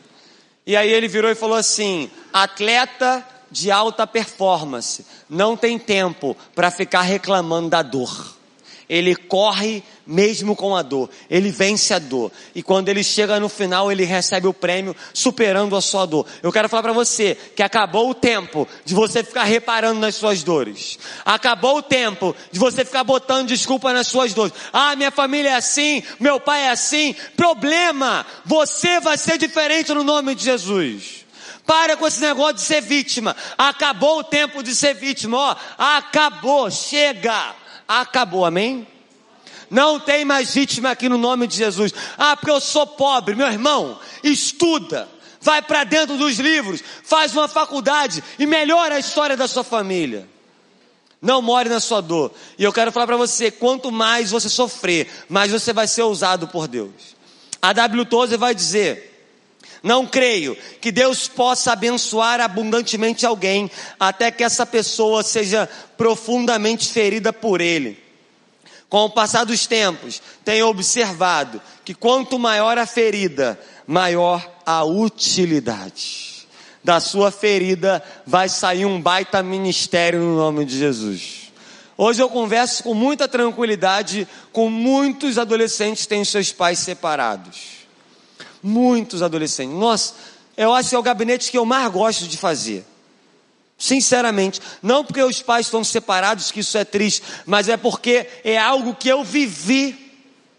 E aí ele virou e falou assim: atleta de alta performance não tem tempo para ficar reclamando da dor. Ele corre mesmo com a dor, ele vence a dor, e quando ele chega no final, ele recebe o prêmio superando a sua dor. Eu quero falar para você que acabou o tempo de você ficar reparando nas suas dores, acabou o tempo de você ficar botando desculpa nas suas dores. Ah, minha família é assim, meu pai é assim. Problema, você vai ser diferente no nome de Jesus. Para com esse negócio de ser vítima. Acabou o tempo de ser vítima, ó, acabou, chega. Acabou, amém? Não tem mais vítima aqui no nome de Jesus. Ah, porque eu sou pobre. Meu irmão, estuda, vai para dentro dos livros, faz uma faculdade e melhora a história da sua família. Não more na sua dor. E eu quero falar para você, quanto mais você sofrer, mais você vai ser usado por Deus. A W. Tozer vai dizer: não creio que Deus possa abençoar abundantemente alguém até que essa pessoa seja profundamente ferida por Ele. Com o passar dos tempos, tenho observado que quanto maior a ferida, maior a utilidade. Da sua ferida vai sair um baita ministério no nome de Jesus. Hoje eu converso com muita tranquilidade com muitos adolescentes que têm seus pais separados. Muitos adolescentes. Nossa, eu acho que é o gabinete que eu mais gosto de fazer. Sinceramente, não porque os pais estão separados que isso é triste, mas é porque é algo que eu vivi,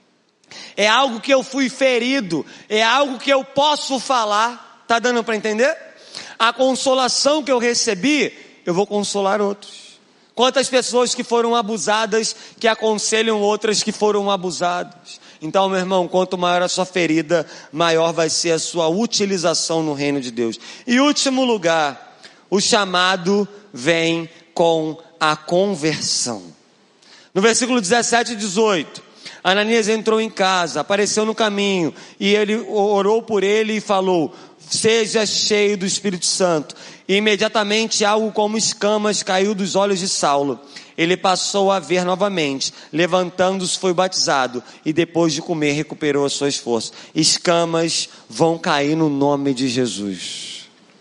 é algo que eu fui ferido, é algo que eu posso falar. Tá dando para entender? A consolação que eu recebi, eu vou consolar outros. Quantas pessoas que foram abusadas que aconselham outras que foram abusadas. Então, meu irmão, quanto maior a sua ferida, maior vai ser a sua utilização no reino de Deus. E último lugar, o chamado vem com a conversão. No versículo dezessete e dezoito, Ananias entrou em casa, apareceu no caminho, e ele orou por ele e falou: seja cheio do Espírito Santo. E imediatamente algo como escamas caiu dos olhos de Saulo. Ele passou a ver novamente, levantando-se foi batizado, e depois de comer recuperou as suas forças. Escamas vão cair no nome de Jesus.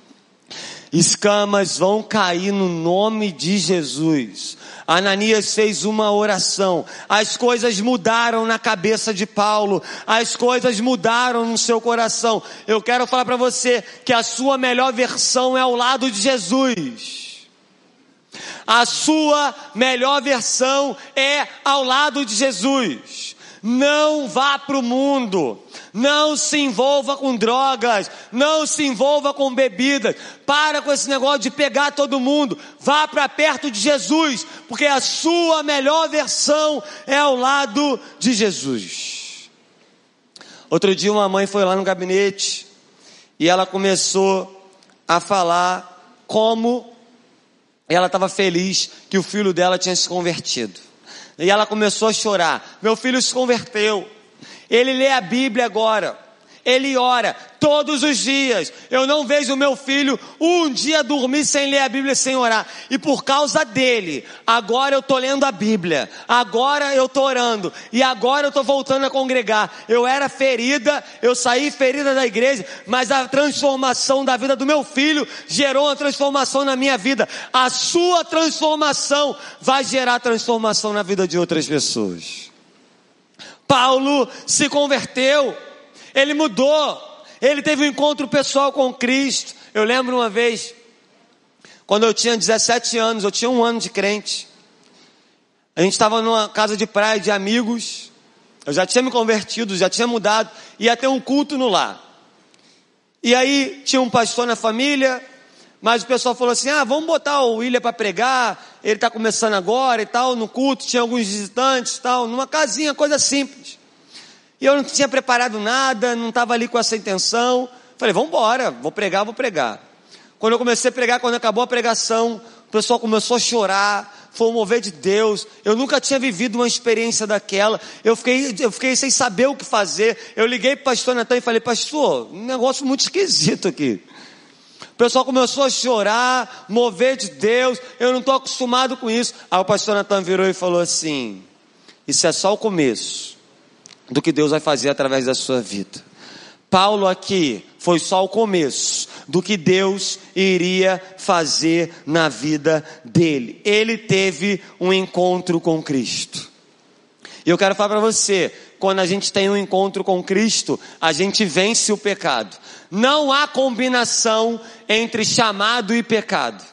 Escamas vão cair no nome de Jesus. Ananias fez uma oração. As coisas mudaram na cabeça de Paulo. As coisas mudaram no seu coração. Eu quero falar para você que a sua melhor versão é ao lado de Jesus. A sua melhor versão é ao lado de Jesus. Não vá para o mundo, não se envolva com drogas, não se envolva com bebidas, para com esse negócio de pegar todo mundo, vá para perto de Jesus, porque a sua melhor versão é ao lado de Jesus. Outro dia uma mãe foi lá no gabinete e ela começou a falar como ela estava feliz que o filho dela tinha se convertido. E ela começou a chorar. Meu filho se converteu. Ele lê a Bíblia agora. Ele ora todos os dias. Eu não vejo o meu filho um dia dormir sem ler a Bíblia, sem orar. E por causa dele, agora eu estou lendo a Bíblia. Agora eu estou orando. E agora eu estou voltando a congregar. Eu era ferida, eu saí ferida da igreja, mas a transformação da vida do meu filho gerou uma transformação na minha vida. A sua transformação vai gerar transformação na vida de outras pessoas. Paulo se converteu. Ele mudou, ele teve um encontro pessoal com Cristo. Eu lembro uma vez, quando eu tinha dezessete anos, eu tinha um ano de crente. A gente estava numa casa de praia de amigos, eu já tinha me convertido, já tinha mudado, ia ter um culto no lar. E aí tinha um pastor na família, mas o pessoal falou assim, ah, vamos botar o William para pregar, ele está começando agora e tal, no culto, tinha alguns visitantes e tal, numa casinha, coisa simples. E eu não tinha preparado nada, não estava ali com essa intenção. Falei, vamos embora, vou pregar, vou pregar. Quando eu comecei a pregar, quando acabou a pregação, o pessoal começou a chorar, foi um mover de Deus. Eu nunca tinha vivido uma experiência daquela. Eu fiquei, eu fiquei sem saber o que fazer. Eu liguei para o pastor Natan e falei, pastor, um negócio muito esquisito aqui. O pessoal começou a chorar, mover de Deus, eu não estou acostumado com isso. Aí o pastor Natan virou e falou assim, isso é só o começo do que Deus vai fazer através da sua vida. Paulo aqui foi só o começo do que Deus iria fazer na vida dele. Ele teve um encontro com Cristo. E eu quero falar para você, quando a gente tem um encontro com Cristo, a gente vence o pecado. Não há combinação entre chamado e pecado.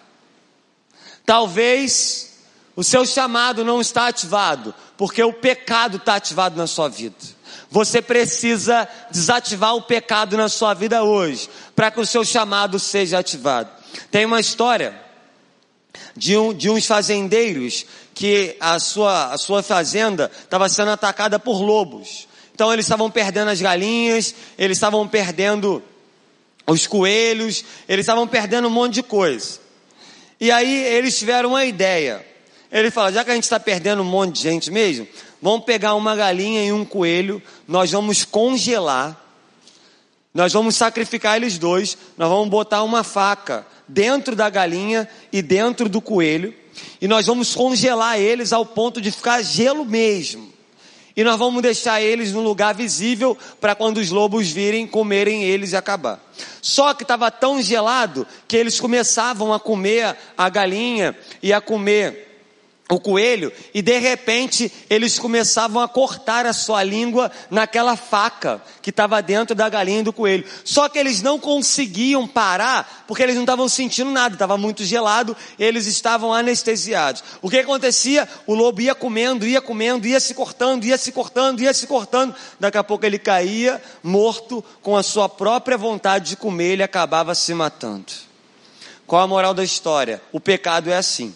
Talvez o seu chamado não está ativado, porque o pecado está ativado na sua vida. Você precisa desativar o pecado na sua vida hoje, para que o seu chamado seja ativado. Tem uma história de, um, de uns fazendeiros, que a sua, a sua fazenda estava sendo atacada por lobos. Então eles estavam perdendo as galinhas, eles estavam perdendo os coelhos, eles estavam perdendo um monte de coisa. E aí eles tiveram uma ideia. Ele fala, já que a gente está perdendo um monte de gente mesmo, vamos pegar uma galinha e um coelho, nós vamos congelar, nós vamos sacrificar eles dois, nós vamos botar uma faca dentro da galinha e dentro do coelho, e nós vamos congelar eles ao ponto de ficar gelo mesmo. E nós vamos deixar eles num lugar visível para quando os lobos virem, comerem eles e acabar. Só que estava tão gelado que eles começavam a comer a galinha e a comer o coelho, e de repente eles começavam a cortar a sua língua naquela faca que estava dentro da galinha e do coelho. Só que eles não conseguiam parar, porque eles não estavam sentindo nada, estava muito gelado, eles estavam anestesiados. O que acontecia? O lobo ia comendo, ia comendo, ia se cortando, ia se cortando, ia se cortando. Daqui a pouco ele caía, morto, com a sua própria vontade de comer, ele acabava se matando. Qual a moral da história? O pecado é assim.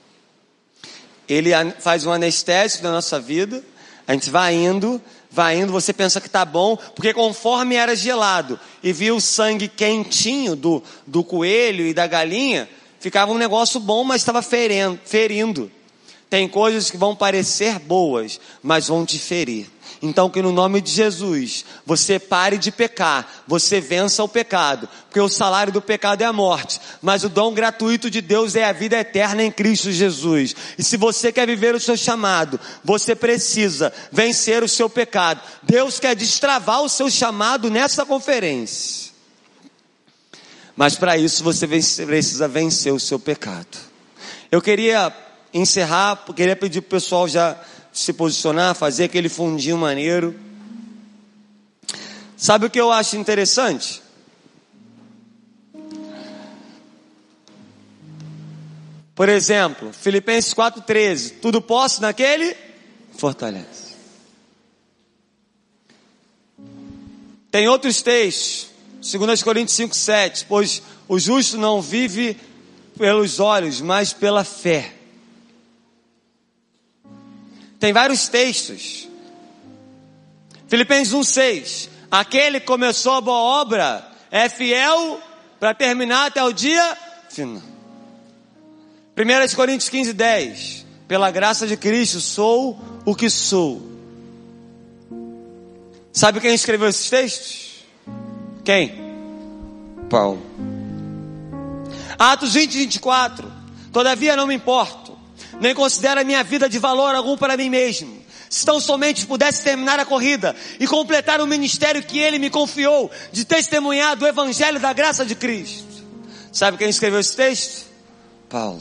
Ele faz um anestésico na nossa vida, a gente vai indo, vai indo, você pensa que está bom, porque conforme era gelado e via o sangue quentinho do, do coelho e da galinha, ficava um negócio bom, mas estava ferindo, ferindo. Tem coisas que vão parecer boas, mas vão te ferir. Então que no nome de Jesus, você pare de pecar, você vença o pecado, porque o salário do pecado é a morte, mas o dom gratuito de Deus é a vida eterna em Cristo Jesus. E se você quer viver o seu chamado, você precisa vencer o seu pecado. Deus quer destravar o seu chamado nessa conferência, mas para isso você precisa vencer o seu pecado. Eu queria encerrar, queria pedir para o pessoal já se posicionar, fazer aquele fundinho maneiro. Sabe o que eu acho interessante? Por exemplo, Filipenses quatro, treze. Tudo posso naquele fortalece. Tem outros textos. dois Coríntios cinco, sete. Pois o justo não vive pelos olhos, mas pela fé. Tem vários textos. Filipenses um, seis. Aquele que começou a boa obra é fiel para terminar até o dia final. primeiro Coríntios quinze, dez. Pela graça de Cristo sou o que sou. Sabe quem escreveu esses textos? Quem? Paulo. Atos vinte, vinte e quatro. Todavia não me importo, nem considero a minha vida de valor algum para mim mesmo, se tão somente pudesse terminar a corrida e completar o ministério que Ele me confiou, de testemunhar do Evangelho da graça de Cristo. Sabe quem escreveu esse texto? Paulo.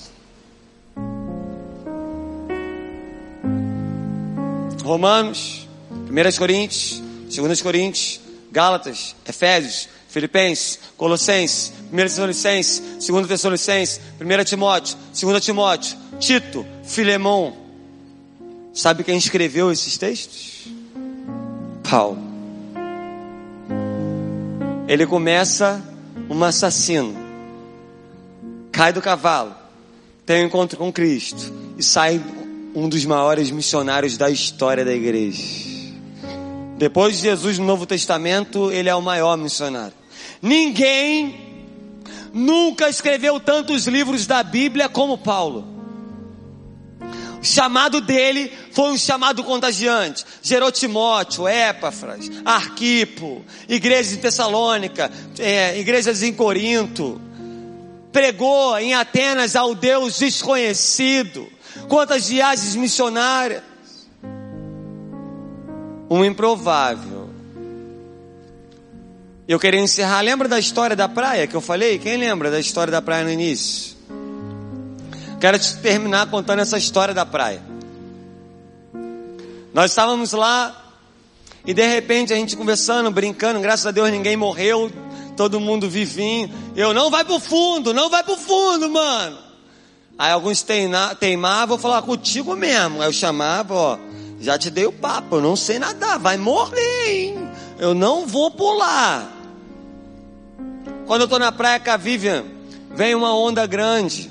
Romanos, primeira Coríntios, segunda Coríntios, Gálatas, Efésios, Filipenses, Colossenses, primeira Tessalonicenses, segunda Tessalonicenses, primeira Timóteo, segunda Timóteo, Tito, Filemon. Sabe quem escreveu esses textos? Paulo. Ele começa um assassino, cai do cavalo, tem um encontro com Cristo e sai um dos maiores missionários da história da igreja. Depois de Jesus no Novo Testamento, ele é o maior missionário. Ninguém nunca escreveu tantos livros da Bíblia como Paulo. O chamado dele foi um chamado contagiante. Gerou Timóteo, Epáfras, Arquipo, igrejas em Tessalônica, é, igrejas em Corinto. Pregou em Atenas ao Deus desconhecido. Quantas viagens missionárias. Um improvável. Eu queria encerrar. Lembra da história da praia que eu falei? Quem lembra da história da praia no início? Quero te terminar contando essa história da praia. Nós estávamos lá e de repente a gente conversando, brincando, graças a Deus ninguém morreu, todo mundo vivinho. Eu, não vai pro fundo, não vai pro fundo, mano. Aí alguns teima, teimavam, vou falar contigo mesmo. Aí eu chamava, ó, já te dei o papo, eu não sei nadar, vai morrer, hein? Eu não vou pular. Quando eu tô na praia com a Vivian, vem uma onda grande.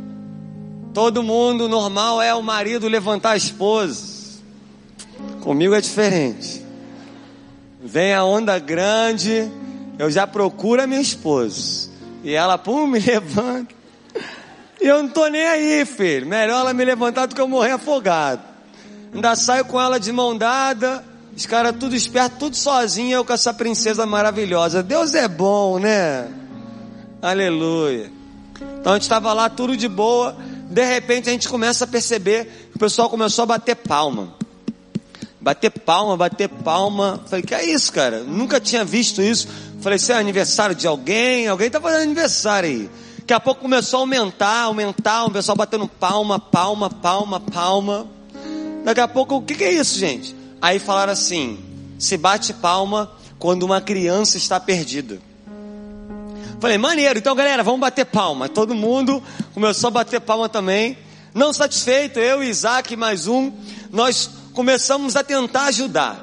Todo mundo normal é o marido levantar a esposa. Comigo é diferente. Vem a onda grande, eu já procuro a minha esposa. E ela, pum, me levanta. E eu não tô nem aí, filho. Melhor ela me levantar do que eu morrer afogado. Ainda saio com ela de mão dada. Os caras tudo esperto, tudo sozinho. Eu com essa princesa maravilhosa. Deus é bom, né? Aleluia. Então a gente estava lá, tudo de boa. De repente a gente começa a perceber que o pessoal começou a bater palma. Bater palma, bater palma. Falei, que é isso, cara? Nunca tinha visto isso. Falei, isso é aniversário de alguém? Alguém tá fazendo aniversário aí. Daqui a pouco começou a aumentar, aumentar. O pessoal batendo palma, palma, palma, palma. Daqui a pouco, o que, que é isso, gente? Aí falaram assim, se bate palma quando uma criança está perdida. Falei, maneiro, então galera, vamos bater palma. Todo mundo começou a bater palma também. Não satisfeito, eu e Isaac, mais um, nós começamos a tentar ajudar.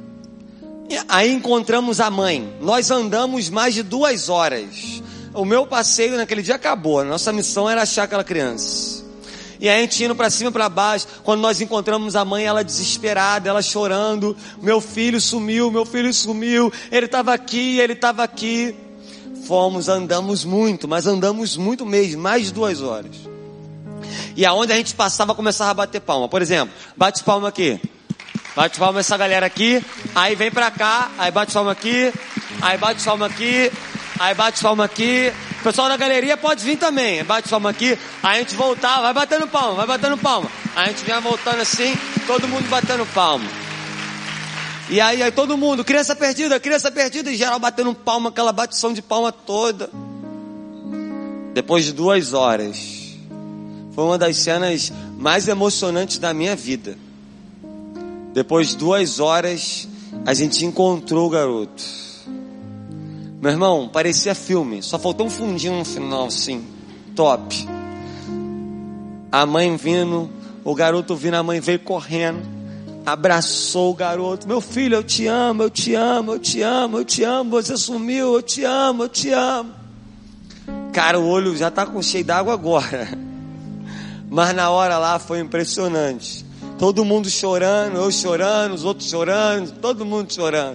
E aí encontramos a mãe. Nós andamos mais de duas horas. O meu passeio naquele dia acabou. A nossa missão era achar aquela criança. E aí a gente indo para cima e para baixo. Quando nós encontramos a mãe, ela desesperada, ela chorando. Meu filho sumiu, meu filho sumiu. Ele estava aqui, ele estava aqui. Fomos, andamos muito, mas andamos muito mesmo, mais de duas horas. E aonde a gente passava, começava a bater palma. Por exemplo, bate palma aqui. Bate palma essa galera aqui. Aí vem pra cá, aí bate palma aqui. Aí bate palma aqui. Aí bate palma aqui. O pessoal da galeria pode vir também. Bate palma aqui. Aí a gente voltava, vai batendo palma, vai batendo palma. Aí a gente vinha voltando assim, todo mundo batendo palma. E aí, aí todo mundo, criança perdida, criança perdida, e geral batendo palma, aquela batição de palma toda. Depois de duas horas, foi uma das cenas mais emocionantes da minha vida. Depois de duas horas, a gente encontrou o garoto. Meu irmão, parecia filme, só faltou um fundinho no final, assim, top. A mãe vindo, o garoto vindo, a mãe veio correndo. Abraçou o garoto, meu filho, eu te amo, eu te amo, eu te amo, eu te amo, você sumiu, eu te amo, eu te amo. Cara, o olho já tá com cheio d'água agora. Mas na hora lá foi impressionante. Todo mundo chorando, eu chorando, os outros chorando, todo mundo chorando.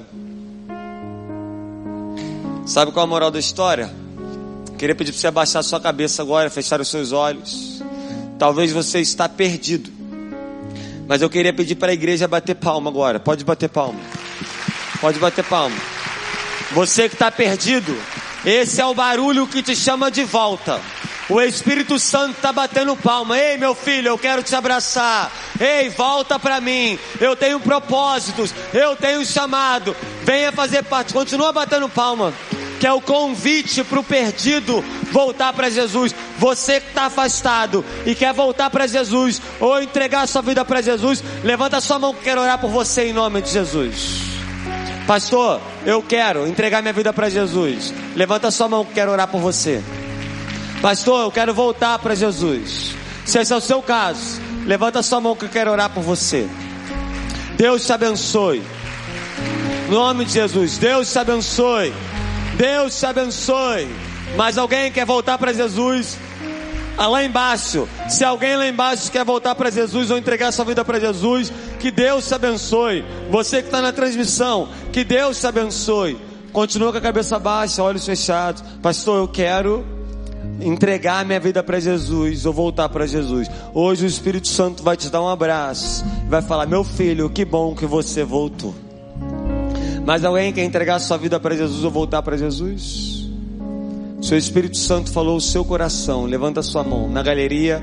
Sabe qual é a moral da história? Queria pedir para você abaixar a sua cabeça agora, fechar os seus olhos. Talvez você está perdido. Mas eu queria pedir para a igreja bater palma agora. Pode bater palma. Pode bater palma. Você que está perdido, esse é o barulho que te chama de volta. O Espírito Santo está batendo palma. Ei, meu filho, eu quero te abraçar. Ei, volta para mim. Eu tenho propósitos, eu tenho chamado. Venha fazer parte. Continua batendo palma, que é o convite para o perdido voltar para Jesus. Você que está afastado e quer voltar para Jesus, ou entregar a sua vida para Jesus, levanta a sua mão que eu quero orar por você em nome de Jesus. Pastor, eu quero entregar minha vida para Jesus. Levanta a sua mão que eu quero orar por você. Pastor, eu quero voltar para Jesus. Se esse é o seu caso, levanta a sua mão que eu quero orar por você. Deus te abençoe. Em nome de Jesus, Deus te abençoe. Deus te abençoe. Mas alguém quer voltar para Jesus? Ah, lá embaixo. Se alguém lá embaixo quer voltar para Jesus ou entregar sua vida para Jesus, que Deus te abençoe. Você que está na transmissão, que Deus te abençoe. Continua com a cabeça baixa, olhos fechados. Pastor, eu quero entregar minha vida para Jesus ou voltar para Jesus. Hoje o Espírito Santo vai te dar um abraço, vai falar: meu filho, que bom que você voltou. Mas alguém quer entregar sua vida para Jesus ou voltar para Jesus? Se o Espírito Santo falou o seu coração, levanta a sua mão na galeria,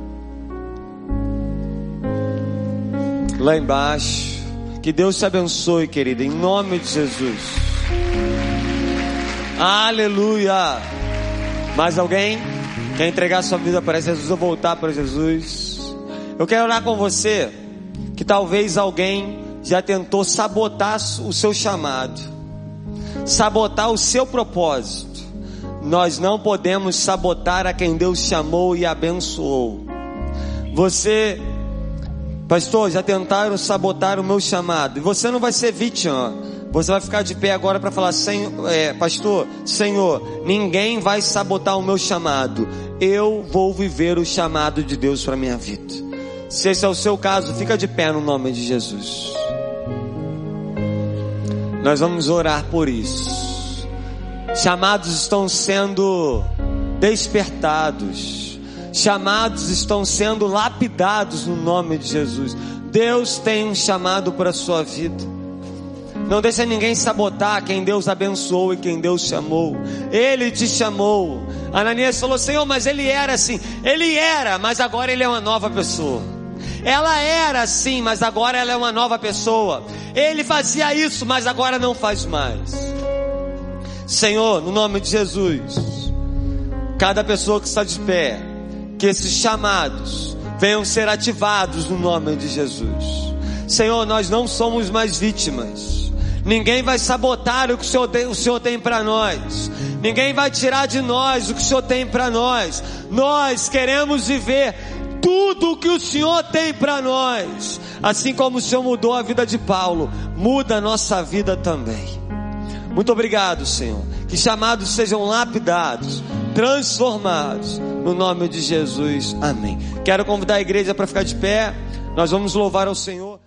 lá embaixo. Que Deus te abençoe, querida, em nome de Jesus. Aleluia. Mais alguém quer entregar sua vida para Jesus ou voltar para Jesus? Eu quero orar com você, que talvez alguém já tentou sabotar o seu chamado, sabotar o seu propósito. Nós não podemos sabotar a quem Deus chamou e abençoou. Você, pastor, já tentaram sabotar o meu chamado, e você não vai ser vítima. Você vai ficar de pé agora para falar: Senhor, é, pastor, Senhor, ninguém vai sabotar o meu chamado. Eu vou viver o chamado de Deus para minha vida. Se esse é o seu caso, fica de pé no nome de Jesus. Nós vamos orar por isso. Chamados estão sendo despertados. Chamados estão sendo lapidados no nome de Jesus. Deus tem um chamado para a sua vida. Não deixa ninguém sabotar quem Deus abençoou e quem Deus chamou. Ele te chamou. Ananias falou: Senhor, mas ele era assim. Ele era, mas agora ele é uma nova pessoa. Ela era assim, mas agora ela é uma nova pessoa. Ele fazia isso, mas agora não faz mais. Senhor, no nome de Jesus, cada pessoa que está de pé, que esses chamados venham ser ativados no nome de Jesus. Senhor, nós não somos mais vítimas. Ninguém vai sabotar o que o Senhor tem, o Senhor tem para nós. Ninguém vai tirar de nós o que o Senhor tem para nós. Nós queremos viver tudo o que o Senhor tem para nós. Assim como o Senhor mudou a vida de Paulo, muda a nossa vida também. Muito obrigado, Senhor. Que chamados sejam lapidados, transformados, no nome de Jesus. Amém. Quero convidar a igreja para ficar de pé. Nós vamos louvar ao Senhor.